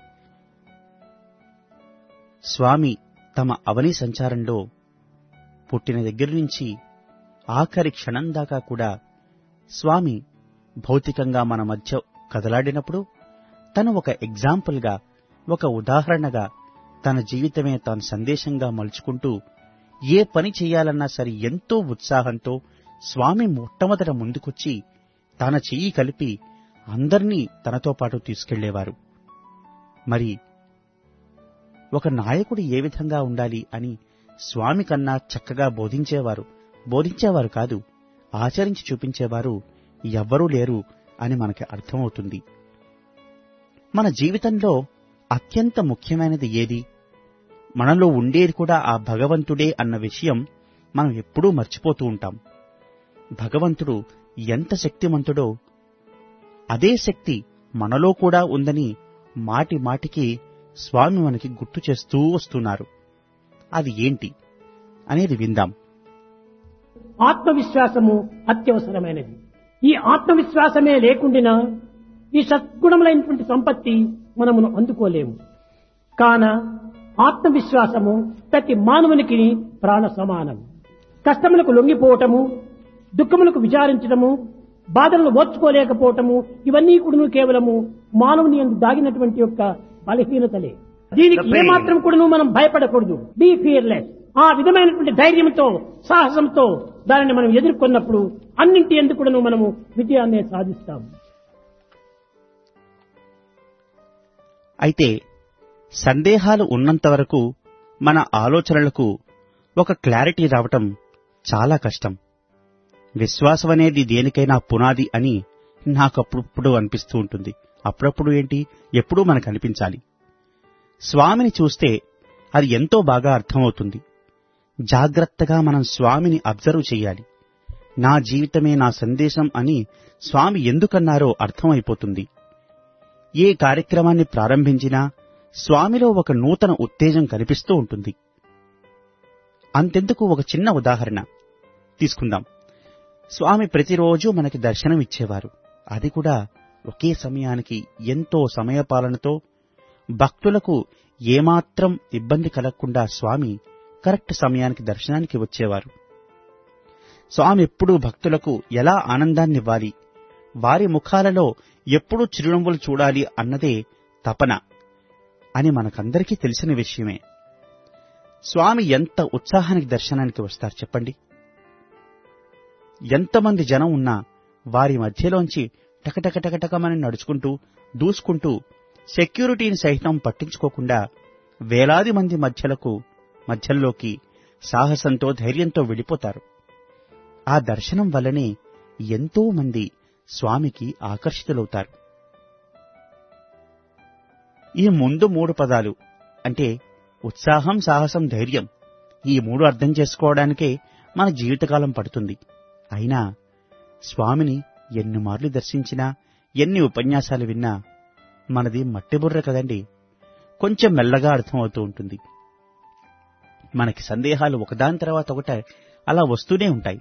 స్వామి తమ అవని సంచారంలో పుట్టిన దగ్గర నుంచి ఆఖరి క్షణం దాకా కూడా స్వామి భౌతికంగా మన మధ్య కదలాడినప్పుడు తను ఒక ఎగ్జాంపుల్గా, ఒక ఉదాహరణగా తన జీవితమే తాను సందేశంగా మలుచుకుంటూ ఏ పని చెయ్యాలన్నా సరే ఎంతో ఉత్సాహంతో స్వామి మొట్టమొదట ముందుకొచ్చి తన చెయ్యి కలిపి అందర్నీ తనతో పాటు తీసుకెళ్లేవారు. మరి ఒక నాయకుడు ఏ విధంగా ఉండాలి అని స్వామి కన్నా చక్కగా బోధించేవారు కాదు, ఆచరించి చూపించేవారు ఎవ్వరూ లేరు అని మనకి అర్థమవుతుంది. మన జీవితంలో అత్యంత ముఖ్యమైనది ఏది? మనలో ఉండేది కూడా ఆ భగవంతుడే అన్న విషయం మనం ఎప్పుడూ మర్చిపోతూ ఉంటాం. భగవంతుడు ఎంత శక్తిమంతుడో అదే శక్తి మనలో కూడా ఉందని మాటి మాటికి స్వామి మనకి గుర్తు చేస్తూ వస్తున్నారు. అది ఏంటి అనేది విందాం. ఆత్మవిశ్వాసము అత్యవసరమైనది. ఈ ఆత్మవిశ్వాసమే లేకుండా ఈ సద్గుణములైనటువంటి సంపత్తి మనమును అందుకోలేము. కాన ఆత్మవిశ్వాసము ప్రతి మానవునికి ప్రాణ సమానం. కష్టములకు లొంగిపోవటము, దుఃఖములకు విచారించడము, బాధలను ఓర్చుకోలేకపోవటము, ఇవన్నీ కూడా కేవలము మానవుని యందు దాగినటువంటి యొక్క బలహీనతలే. దీనికి ఏమాత్రం కూడా మనం భయపడకూడదు. Be fearless. ఆ విధమైనటువంటి ధైర్యంతో, సాహసంతో దానిని మనం ఎదుర్కొన్నప్పుడు అన్నింటి ఎందుకు కూడా మనము విజయాన్ని సాధిస్తాము. అయితే సందేహాలు ఉన్నంత వరకు మన ఆలోచనలకు ఒక క్లారిటీ రావటం చాలా కష్టం. విశ్వాసం అనేది దేనికైనా పునాది అని నాకప్పుడు అనిపిస్తూ ఉంటుంది. అప్పుడప్పుడు ఏంటి, ఎప్పుడూ మనకు అనిపించాలి. స్వామిని చూస్తే అది ఎంతో బాగా అర్థమవుతుంది. జాగ్రత్తగా మనం స్వామిని అబ్జర్వ్ చెయ్యాలి. నా జీవితమే నా సందేశం అని స్వామి ఎందుకన్నారో అర్థమైపోతుంది. ఏ కార్యక్రమాన్ని ప్రారంభించినా స్వామిలో ఒక నూతన ఉత్తేజం కనిపిస్తూ ఉంటుంది. అంతెందుకు ఒక చిన్న ఉదాహరణ తీసుకుందాం. స్వామి ప్రతిరోజు మనకి దర్శనం ఇచ్చేవారు. అది కూడా ఒకే సమయానికి ఎంతో సమయపాలనతో భక్తులకు ఏమాత్రం ఇబ్బంది కలగకుండా స్వామి కరెక్ట్ సమయానికి దర్శనానికి వచ్చేవారు. స్వామి ఎప్పుడూ భక్తులకు ఎలా ఆనందాన్నివ్వాలి, వారి ముఖాలలో ఎప్పుడూ చిరునవ్వులు చూడాలి అన్నదే తపన అని మనకందరికీ తెలిసిన విషయమే. స్వామి ఎంత ఉత్సాహానికి దర్శనానికి వస్తారు చెప్పండి. ఎంతమంది జనం ఉన్నా వారి మధ్యలోంచి టకటకటకటకమని నడుచుకుంటూ దూసుకుంటూ సెక్యూరిటీని సైతం పట్టించుకోకుండా వేలాది మంది మధ్యలోకి సాహసంతో, ధైర్యంతో వెళ్ళిపోతారు. ఆ దర్శనం వల్లనే ఎంతో మంది స్వామికి ఆకర్షితులవుతారు. ఈ ముందు 3 పదాలు అంటే ఉత్సాహం, సాహసం, ధైర్యం, ఈ 3 అర్థం చేసుకోవడానికే మన జీవితకాలం పడుతుంది. అయినా స్వామిని ఎన్ని మార్లు దర్శించినా, ఎన్ని ఉపన్యాసాలు విన్నా మనది మట్టిబుర్ర కదండి. కొంచెం మెల్లగా అర్థమవుతూ ఉంటుంది. మనకి సందేహాలు ఒకదాని తర్వాత ఒకటి అలా వస్తూనే ఉంటాయి.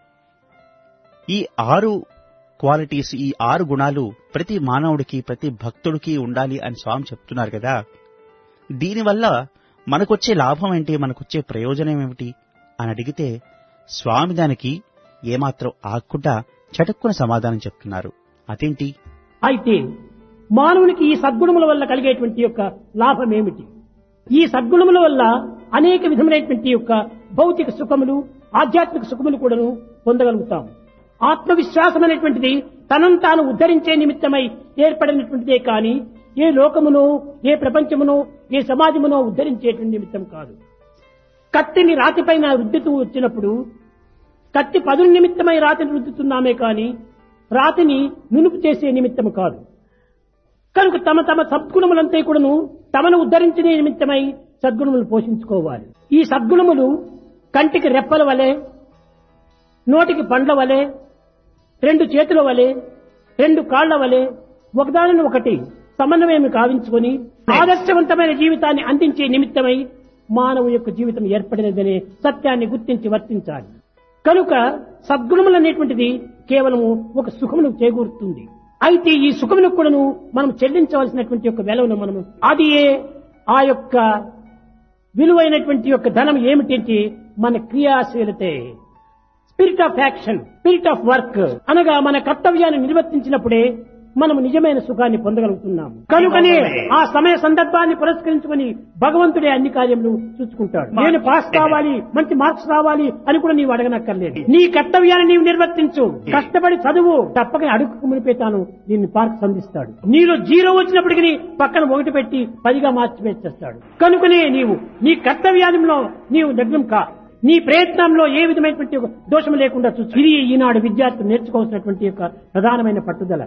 ఈ 6 క్వాలిటీస్, ఈ 6 గుణాలు ప్రతి మానవుడికి, ప్రతి భక్తుడికి ఉండాలి అని స్వామి చెప్తున్నారు కదా. దీనివల్ల మనకొచ్చే లాభం ఏంటి, మనకొచ్చే ప్రయోజనం ఏమిటి అని అడిగితే స్వామి దానికి ఏమాత్రం ఆగకుండా చటుక్కున సమాధానం చెప్తున్నారు. అదేంటి? అయితే మానవునికి ఈ సద్గుణముల వల్ల కలిగేటువంటి యొక్క లాభం ఏమిటి? ఈ సద్గుణముల వల్ల అనేక విధములైనటువంటి యొక్క భౌతిక సుఖములు, ఆధ్యాత్మిక సుఖములు కూడాను పొందగలుగుతాం. ఆత్మవిశ్వాసం అనేటువంటిది తనను తాను ఉద్ధరించే నిమిత్తమై ఏర్పడినటువంటిదే కానీ ఏ లోకమునో, ఏ ప్రపంచమునో, ఏ సమాజమునో ఉద్ధరించేటువంటి నిమిత్తం కాదు. కత్తిని రాతిపైన రుద్దుతూ వచ్చినప్పుడు కత్తి పదుల నిమిత్తమై రాతిని రుద్దుతున్నామే కానీ రాతిని నునుపు చేసే నిమిత్తము కాదు. కనుక తమ తమ సద్గుణములంతా కూడాను తమను ఉద్ధరించే నిమిత్తమై సద్గుణములు పోషించుకోవాలి. ఈ సద్గుణములు కంటికి రెప్పల వలె, నోటికి పండ్ల వలె, 2 చేతుల వలె, 2 కాళ్ల వలె ఒకదానిని ఒకటి సమన్వయం కావించుకొని ఆదర్శవంతమైన జీవితాన్ని అందించే నిమిత్తమై మానవు యొక్క జీవితం ఏర్పడినదనే సత్యాన్ని గుర్తించి వర్తించాలి. కనుక సద్గుణములు అనేటువంటిది కేవలము ఒక సుఖమును చేకూరుతుంది. అయితే ఈ సుఖమును కూడాను మనం చెల్లించవలసినటువంటి యొక్క వెలవును మనము అది ఆ యొక్క విలువైనటువంటి యొక్క ధనం ఏమిటంటే మన క్రియాశీలతే, spirit of action, spirit of work అనగా మన కర్తవ్యాన్ని నిర్వర్తించినప్పుడే మనం నిజమైన సుఖాన్ని పొందగలుగుతున్నాము. కనుకనే ఆ సమయ సందర్భాన్ని పురస్కరించుకొని భగవంతుడే అన్ని కార్యములు చూసుకుంటాడు. నేను పాస్ కావాలి, మంచి మార్క్స్ రావాలి అని కూడా నీవు అడగనక్కర్లేదు. నీ కర్తవ్యాన్ని నీవు నిర్వర్తించు, కష్టపడి చదువు, తప్పక అడుగు మునిపేతాను నిన్ను పార్క్ సంధిస్తాడు. నీలో 0 వచ్చినప్పటికీ పక్కన 1 పెట్టి 10గా మార్చివేస్తాడు. కనుకనే నీవు నీ కర్తవ్యాలలో నీవు నిగ్నం కా, నీ ప్రయత్నంలో ఏ విధమైనటువంటి దోషం లేకుండా చూసు. ఇది ఈనాడు విద్యార్థులు నేర్చుకోవాల్సినటువంటి యొక్క ప్రధానమైన పట్టుదల.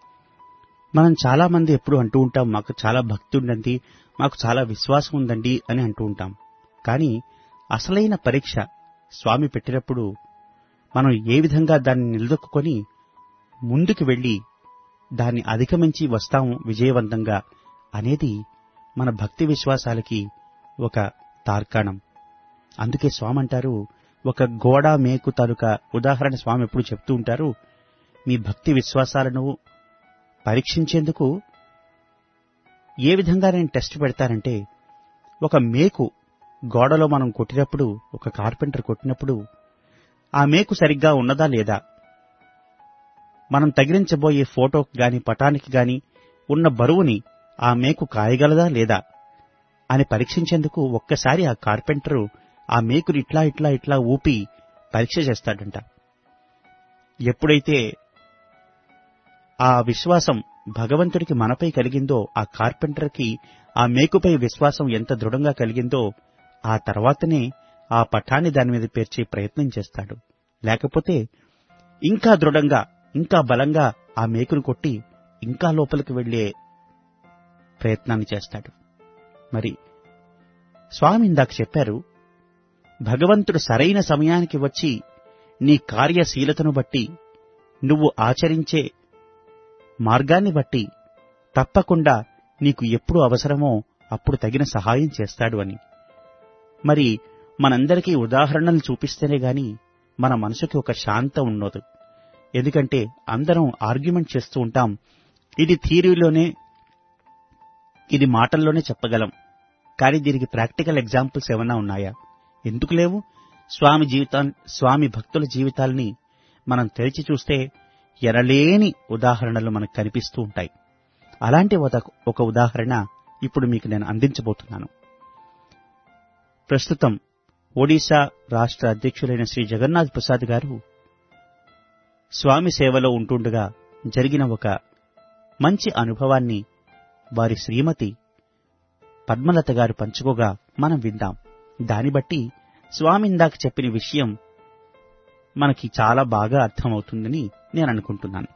మనం చాలా మంది ఎప్పుడు అంటూ ఉంటాం, మాకు చాలా భక్తి ఉందండి, మాకు చాలా విశ్వాసం ఉందండి అని అంటూ ఉంటాం. కానీ అసలైన పరీక్ష స్వామి పెట్టినప్పుడు మనం ఏ విధంగా దాన్ని నిలదొక్కుని ముందుకు వెళ్లి దాన్ని అధిగమించి వస్తాము విజయవంతంగా అనేది మన భక్తి విశ్వాసాలకి ఒక తార్కాణం. అందుకే స్వామి అంటారు, ఒక గోడ మేకు తాలూకా ఉదాహరణ స్వామి ఎప్పుడు చెప్తూ ఉంటారు. మీ భక్తి విశ్వాసాలను పరీక్షించేందుకు ఏ విధంగా నేను టెస్ట్ పెడతానంటే, ఒక మేకు గోడలో మనం కొట్టినప్పుడు, ఒక కార్పెంటర్ కొట్టినప్పుడు ఆ మేకు సరిగ్గా ఉన్నదా లేదా, మనం తగిలించబోయే ఫోటోకి గాని పటానికి గాని ఉన్న బరువుని ఆ మేకు కాయగలదా లేదా అని పరీక్షించేందుకు ఒక్కసారి ఆ కార్పెంటరు ఆ మేకుని ఇట్లా ఇట్లా ఇట్లా ఊపి పరీక్ష చేస్తాడంట. ఎప్పుడైతే ఆ విశ్వాసం భగవంతుడికి మనపై కలిగిందో, ఆ కార్పెంటర్కి ఆ మేకుపై విశ్వాసం ఎంత దృఢంగా కలిగిందో, ఆ తర్వాతనే ఆ పటాన్ని దాని మీద పేర్చే ప్రయత్నం చేస్తాడు. లేకపోతే ఇంకా దృఢంగా, ఇంకా బలంగా ఆ మేకును కొట్టి ఇంకా లోపలికి వెళ్లే ప్రయత్నాన్ని చేస్తాడు. మరి స్వామి ఇందాక చెప్పారు, భగవంతుడు సరైన సమయానికి వచ్చి నీ కార్యశీలతను బట్టి, నువ్వు ఆచరించే మార్గాన్ని బట్టి తప్పకుండా నీకు ఎప్పుడు అవసరమో అప్పుడు తగిన సహాయం చేస్తాడు అని. మరి మనందరికీ ఉదాహరణలు చూపిస్తేనే గాని మన మనసుకి ఒక శాంతం ఉండదు. ఎందుకంటే అందరం ఆర్గ్యుమెంట్ చేస్తూ ఉంటాం. ఇది థియరీలోనే, ఇది మాటల్లోనే చెప్పగలం, కానీ దీనికి ప్రాక్టికల్ ఎగ్జాంపుల్స్ ఏమన్నా ఉన్నాయా? ఎందుకు లేవు? స్వామి భక్తుల జీవితాల్ని మనం తెరిచి చూస్తే ఎనలేని ఉదాహరణలు మనకు కనిపిస్తూ ఉంటాయి. అలాంటి ఒక ఉదాహరణ ఇప్పుడు మీకు నేను అందించబోతున్నాను. ప్రస్తుతం ఒడిశా రాష్ట్ర అధ్యక్షులైన శ్రీ జగన్నాథ్ ప్రసాద్ గారు స్వామి సేవలో ఉంటుండగా జరిగిన ఒక మంచి అనుభవాన్ని వారి శ్రీమతి పద్మలత గారు పంచుకోగా మనం విందాం. దాన్ని బట్టి స్వామి ఇందాక చెప్పిన విషయం మనకి చాలా బాగా అర్థమవుతుందని నేను అనుకుంటున్నాను.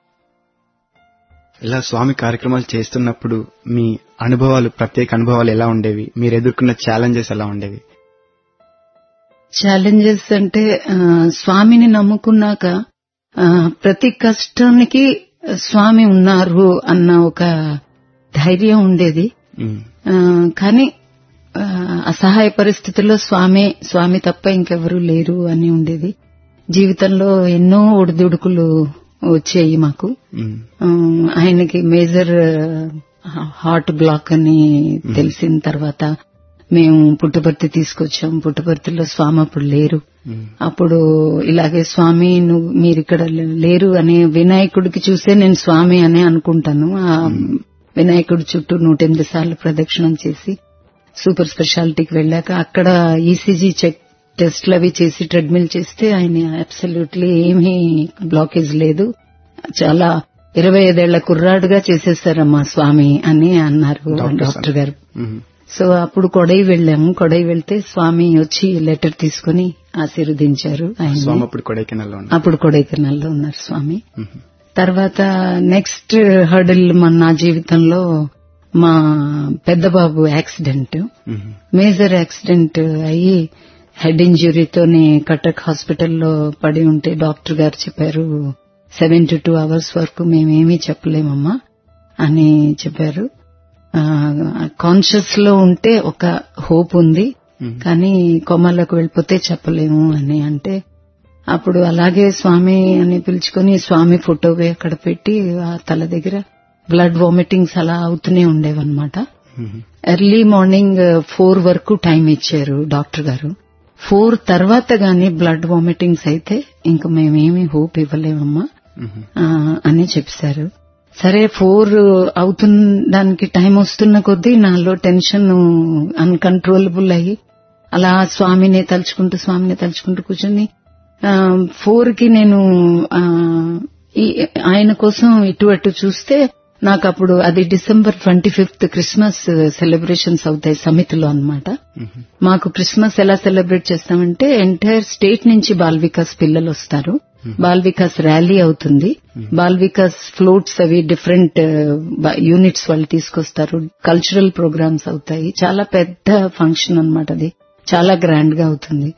ఇలా స్వామి కార్యక్రమాలు చేస్తున్నప్పుడు మీ అనుభవాలు, ప్రత్యేక అనుభవాలు ఎలా ఉండేవి? మీరు ఎదుర్కొన్న ఛాలెంజెస్ ఎలా ఉండేవి? ఛాలెంజెస్ అంటే స్వామిని నమ్ముకున్నాక ప్రతి కష్టానికి స్వామి ఉన్నారు అన్న ఒక ధైర్యం ఉండేది. కానీ అసహాయ పరిస్థితుల్లో స్వామి తప్ప ఇంకెవరూ లేరు అని ఉండేది. జీవితంలో ఎన్నో ఒడిదుడుకులు వచ్చాయి మాకు. ఆయనకి మేజర్ హార్ట్ బ్లాక్ అని తెలిసిన తర్వాత మేము పుట్టపర్తి తీసుకొచ్చాం. పుట్టపర్తిలో స్వామి అప్పుడు లేరు. అప్పుడు ఇలాగే స్వామి మీరిక్కడ లేరు అనే వినాయకుడికి చూసే నేను స్వామి అనే అనుకుంటాను. ఆ వినాయకుడి చుట్టూ 108 సార్లు ప్రదక్షిణం చేసి సూపర్ స్పెషాలిటీకి వెళ్ళాక అక్కడ ఈసీజీ చెక్ టెస్ట్లు అవి చేసి ట్రెడ్మిల్ చేస్తే ఆయన అబ్సల్యూట్లీ ఏమీ బ్లాకేజ్ లేదు, చాలా 25 ఏళ్ల కుర్రాడుగా చేసేసారమ్మా స్వామి అని అన్నారు డాక్టర్ గారు. సో అప్పుడు కొడై వెళ్ళాము. కొడై వెళ్తే స్వామి వచ్చి లెటర్ తీసుకుని ఆశీర్వదించారు. అప్పుడు కొడైకెనాల్లో ఉన్నారు స్వామి. తర్వాత నెక్స్ట్ హర్డిల్ నా జీవితంలో మా పెద్ద బాబు యాక్సిడెంట్, మేజర్ యాక్సిడెంట్ అయ్యి హెడ్ ఇంజురీతోనే కటక్ హాస్పిటల్లో పడి ఉంటే డాక్టర్ గారు చెప్పారు 72 hours వరకు మేమేమీ చెప్పలేమమ్మా అని చెప్పారు. కాన్షియస్ లో ఉంటే ఒక హోప్ ఉంది, కానీ కొమ్మల్లోకి వెళ్ళిపోతే చెప్పలేము అని అంటే అప్పుడు అలాగే స్వామి అని పిలుచుకుని స్వామి ఫోటో అక్కడ పెట్టి ఆ తల దగ్గర బ్లడ్ వామిటింగ్స్ అలా అవుతూనే ఉండేవన్నమాట. ఎర్లీ మార్నింగ్ 4 వరకు టైం ఇచ్చారు డాక్టర్ గారు. 4 తర్వాత గానీ బ్లడ్ వామిటింగ్స్ అయితే ఇంక మేమేమీ హోప్ ఇవ్వలేమమ్మా అని చెప్పారు. సరే 4 అవుతుందానికి టైం వస్తున్న కొద్దీ నాలో టెన్షన్ అన్కంట్రోలబుల్ అయ్యి అలా స్వామినే తలుచుకుంటూ కూర్చొని 4కి నేను ఆయన కోసం ఇటు అటు చూస్తే నాకు అప్పుడు అది December 25th క్రిస్మస్ సెలబ్రేషన్స్ అవుతాయి సమితిలో అన్నమాట. మాకు క్రిస్మస్ ఎలా సెలబ్రేట్ చేస్తామంటే ఎంటైర్ స్టేట్ నుంచి బాల్ వికాస్ పిల్లలు వస్తారు, బాల్ వికాస్ ర్యాలీ అవుతుంది, బాల్ వికాస్ ఫ్లోట్స్ అవి డిఫరెంట్ యూనిట్స్ వాళ్ళు తీసుకొస్తారు, కల్చరల్ ప్రోగ్రామ్స్ అవుతాయి. చాలా పెద్ద ఫంక్షన్ అన్నమాట. అది చాలా గ్రాండ్ గా అవుతుంది.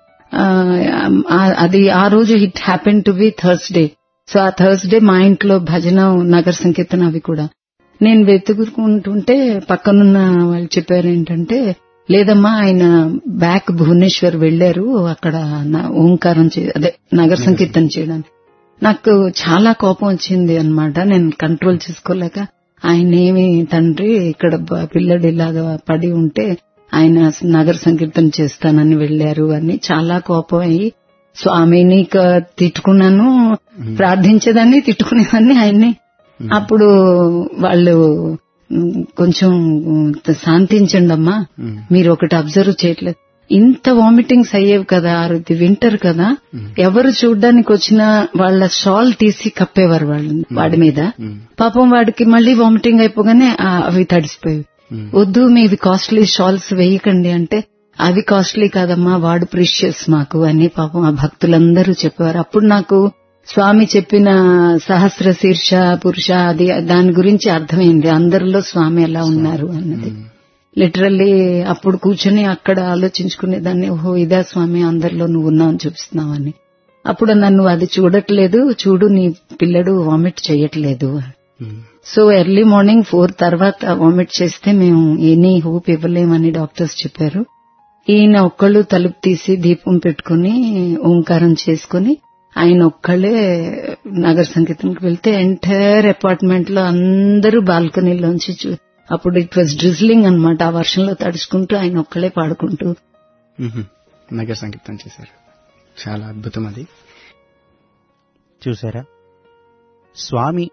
అది ఆ రోజు it happen to be Thursday. So ఆ థర్స్డే మా ఇంట్లో భజన, నగర సంకీర్తన అవి కూడా. నేను వెతుకుంటుంటే పక్కనున్న వాళ్ళు చెప్పారు ఏంటంటే లేదమ్మా ఆయన బ్యాక్ భువనేశ్వర్ వెళ్లారు అక్కడ ఓంకారం అదే నగర సంకీర్తన చేయడానికి. నాకు చాలా కోపం వచ్చింది అన్నమాట. నేను కంట్రోల్ చేసుకోలేక ఆయన ఏమి తండ్రి ఇక్కడ పిల్లడు ఇలాగా పడి ఉంటే ఆయన నగర సంకీర్తన చేస్తానని వెళ్లారు అని చాలా కోపం అయ్యి స్వామిని తిట్టుకున్నాను, ప్రార్థించేదాన్ని, తిట్టుకునేదాన్ని ఆయన్ని. అప్పుడు వాళ్ళు కొంచెం శాంతించండి అమ్మా, మీరు ఒకటి అబ్జర్వ్ చేయట్లేదు, ఇంత వామిటింగ్స్ అయ్యేవి కదా, అది వింటర్ కదా, ఎవరు చూడ్డానికి వచ్చినా వాళ్ళ షాల్ తీసి కప్పేవారు వాళ్ళు వాడి మీద. పాపం వాడికి మళ్లీ వామిటింగ్ అయిపోగానే అవి తడిసిపోయేవి. వద్దు మీవి కాస్ట్లీ షాల్స్ వేయకండి అంటే అవి కాస్ట్లీ కాదమ్మా, వాడు ప్రీషియస్ మాకు అని పాపం ఆ భక్తులందరూ చెప్పేవారు. అప్పుడు నాకు స్వామి చెప్పిన సహస్ర శీర్ష పురుష అది దాని గురించి అర్థమైంది, అందరిలో స్వామి ఎలా ఉన్నారు అన్నది. లిటరల్లీ అప్పుడు కూర్చొని అక్కడ ఆలోచించుకునేదాన్ని, ఓహో ఇదా స్వామి అందరిలో నువ్వు ఉన్నావు అని చూపిస్తున్నావని. అప్పుడు నన్ను అది చూడట్లేదు, చూడు నీ పిల్లడు వామిట్ చేయట్లేదు. సో ఎర్లీ మార్నింగ్ 4 తర్వాత వామిట్ చేస్తే మేము ఎనీ హోప్ ఇవ్వలేమని డాక్టర్స్ చెప్పారు. ఈయన ఒక్కళ్ళు తలుపు తీసి దీపం పెట్టుకుని ఓంకారం చేసుకుని ఆయన ఒక్కళ్లే నగర సంకీర్తనకు వెళ్తే ఎంటైర్ అపార్ట్మెంట్ లో అందరూ బాల్కనీలోంచి అప్పుడు ఇట్ వాజ్ డ్రిజ్లింగ్ అన్నమాట, ఆ వర్షంలో తడుచుకుంటూ ఆయన ఒక్కళ్లే పాడుకుంటూ నగర సంకీర్తన చేశారు. చాలా అద్భుతం అది. చూసారా, స్వామి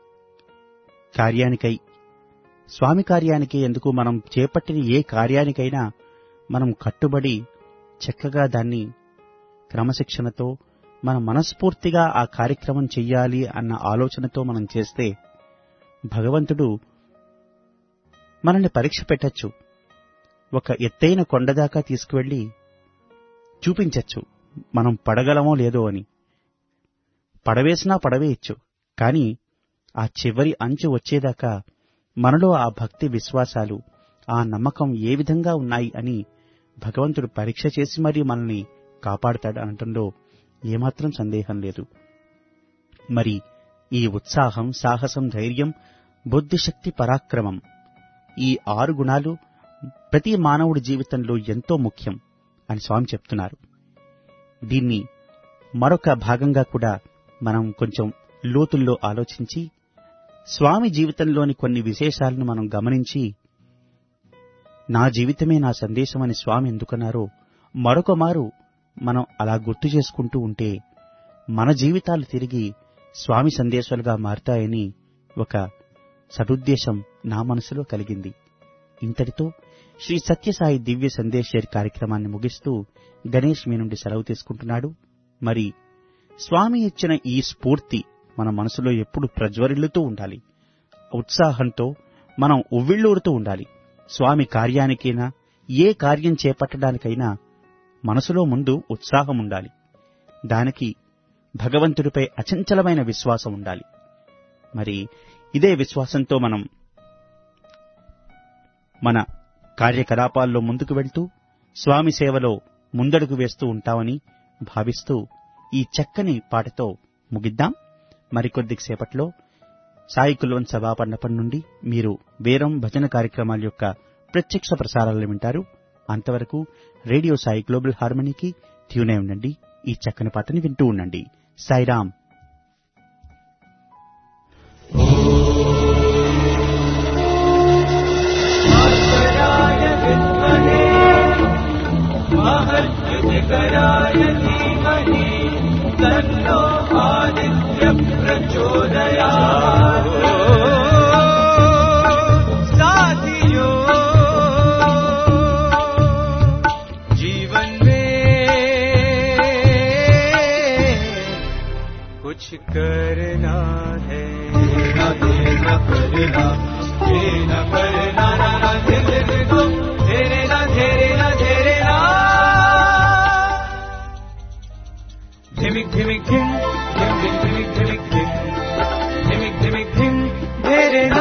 కార్యానికి ఎందుకు మనం చేపట్టిన ఏ కార్యానికైనా మనం కట్టుబడి చక్కగా దాన్ని క్రమశిక్షణతో మన మనస్ఫూర్తిగా ఆ కార్యక్రమం చెయ్యాలి అన్న ఆలోచనతో మనం చేస్తే భగవంతుడు మనల్ని పరీక్ష పెట్టచ్చు. ఒక ఎత్తైన కొండదాకా తీసుకువెళ్లి చూపించచ్చు మనం పడగలమో లేదో అని. పడవేసినా పడవేయచ్చు, కానీ ఆ చివరి అంచు వచ్చేదాకా మనలో ఆ భక్తి విశ్వాసాలు, ఆ నమ్మకం ఏ విధంగా ఉన్నాయి అని భగవంతుడు పరీక్ష చేసి మరీ మనల్ని కాపాడుతాడు అనటంలో ఏమాత్రం సందేహం లేదు. మరి ఈ ఉత్సాహం, సాహసం, ధైర్యం, బుద్ధిశక్తి, పరాక్రమం, ఈ 6 గుణాలు ప్రతి మానవుడి జీవితంలో ఎంతో ముఖ్యం అని స్వామి చెప్తున్నారు. దీన్ని మరొక భాగంగా కూడా మనం కొంచెం లోతుల్లో ఆలోచించి స్వామి జీవితంలోని కొన్ని విశేషాలను మనం గమనించి నా జీవితమే నా సందేశం అని స్వామి ఎందుకన్నారో మరొక మారు మనం అలా గుర్తు చేసుకుంటూ ఉంటే మన జీవితాలు తిరిగి స్వామి సందేశాలుగా మారుతాయని ఒక సదుద్దేశం నా మనసులో కలిగింది. ఇంతటితో శ్రీ సత్యసాయి దివ్య సందేశ్ కార్యక్రమాన్ని ముగిస్తూ గణేష్ మీ నుండి సెలవు తీసుకుంటున్నాడు. మరి స్వామి ఇచ్చిన ఈ స్ఫూర్తి మన మనసులో ఎప్పుడు ప్రజ్వరిల్లుతూ ఉండాలి. ఉత్సాహంతో మనం ఉవ్విళ్ళూరుతూ ఉండాలి. స్వామి కార్యానికైనా ఏ కార్యం చేపట్టడానికైనా మనసులో ముందు ఉత్సాహం ఉండాలి. దానికి భగవంతుడిపై అచంచలమైన విశ్వాసం ఉండాలి. మరి ఇదే విశ్వాసంతో మనం మన కార్యకలాపాల్లో ముందుకు వెళ్తూ స్వామి సేవలో ముందడుగు వేస్తూ ఉంటామని భావిస్తూ ఈ చక్కని పాటతో ముగిద్దాం. మరికొద్ది సేపట్లో సాయి కుల్వన్ సభాపన్నపం నుండి మీరు వేరం భజన కార్యక్రమాల యొక్క ప్రత్యక్ష ప్రసారాలను వింటారు. అంతవరకు రేడియో సాయి గ్లోబల్ హార్మనీకి ట్యూన్ అయి ఉండండి. ఈ చక్కని పాటని వింటూ ఉండండి. సాయిరామ్. तन्नो आदित्य प्रचोदयात्। साथियों, जीवन में कुछ करना है, ना देना करना, ये न करना ना ना धीरे धीरे ना धीरे ना धीरे ना धिमिक धिमिक धिम धिमिक धिमिक धिमिक धिम धिमिक धिमिक धिम धीरे ना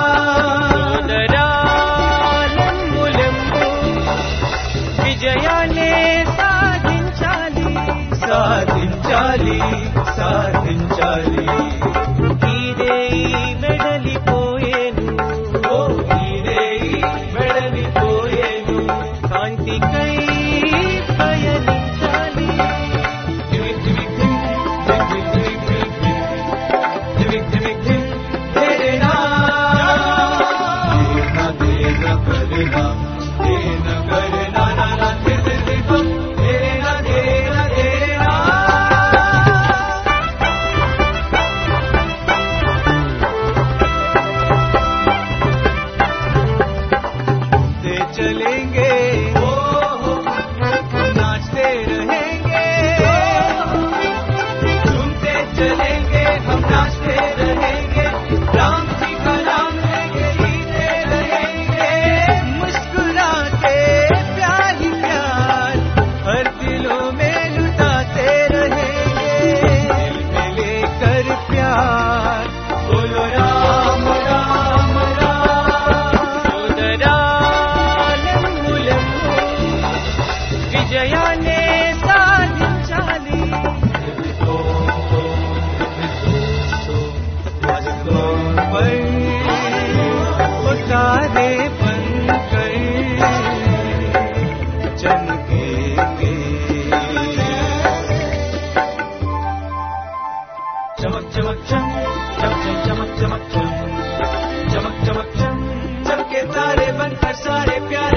सोदरालंबुलंबु विजयाने साधिंचाली साधिंचाली साधिंचाली इदे मेडली पोयेनु ओ इदे मेडली पोयेनु कांति कई पयनिंचाली धिमिक धिमिक धिम धिमिक धिमिक धिमिक धिमिक धिम धीरे ना देना करना देना करना ना ना धीरे धीरे धीरे ना देना देना ते चलेंगे नाचते रहेंगे झूमते चलेंगे हम नाचते रहेंगे राम जी का नाम लेंगे जीते रहेंगे मुस्कुराते प्यार ही प्यार हर दिलों में लुटाते रहेंगे दिल में लेकर प्यार बोलो राम राम राम सोदरालंबुलंबु विजयाने साधिंचाली तारे बनकर चमकेंगे चमक चमक चम चमक चमक चमक चम चमक चमक चम चमके तारे बनकर सारे प्यारे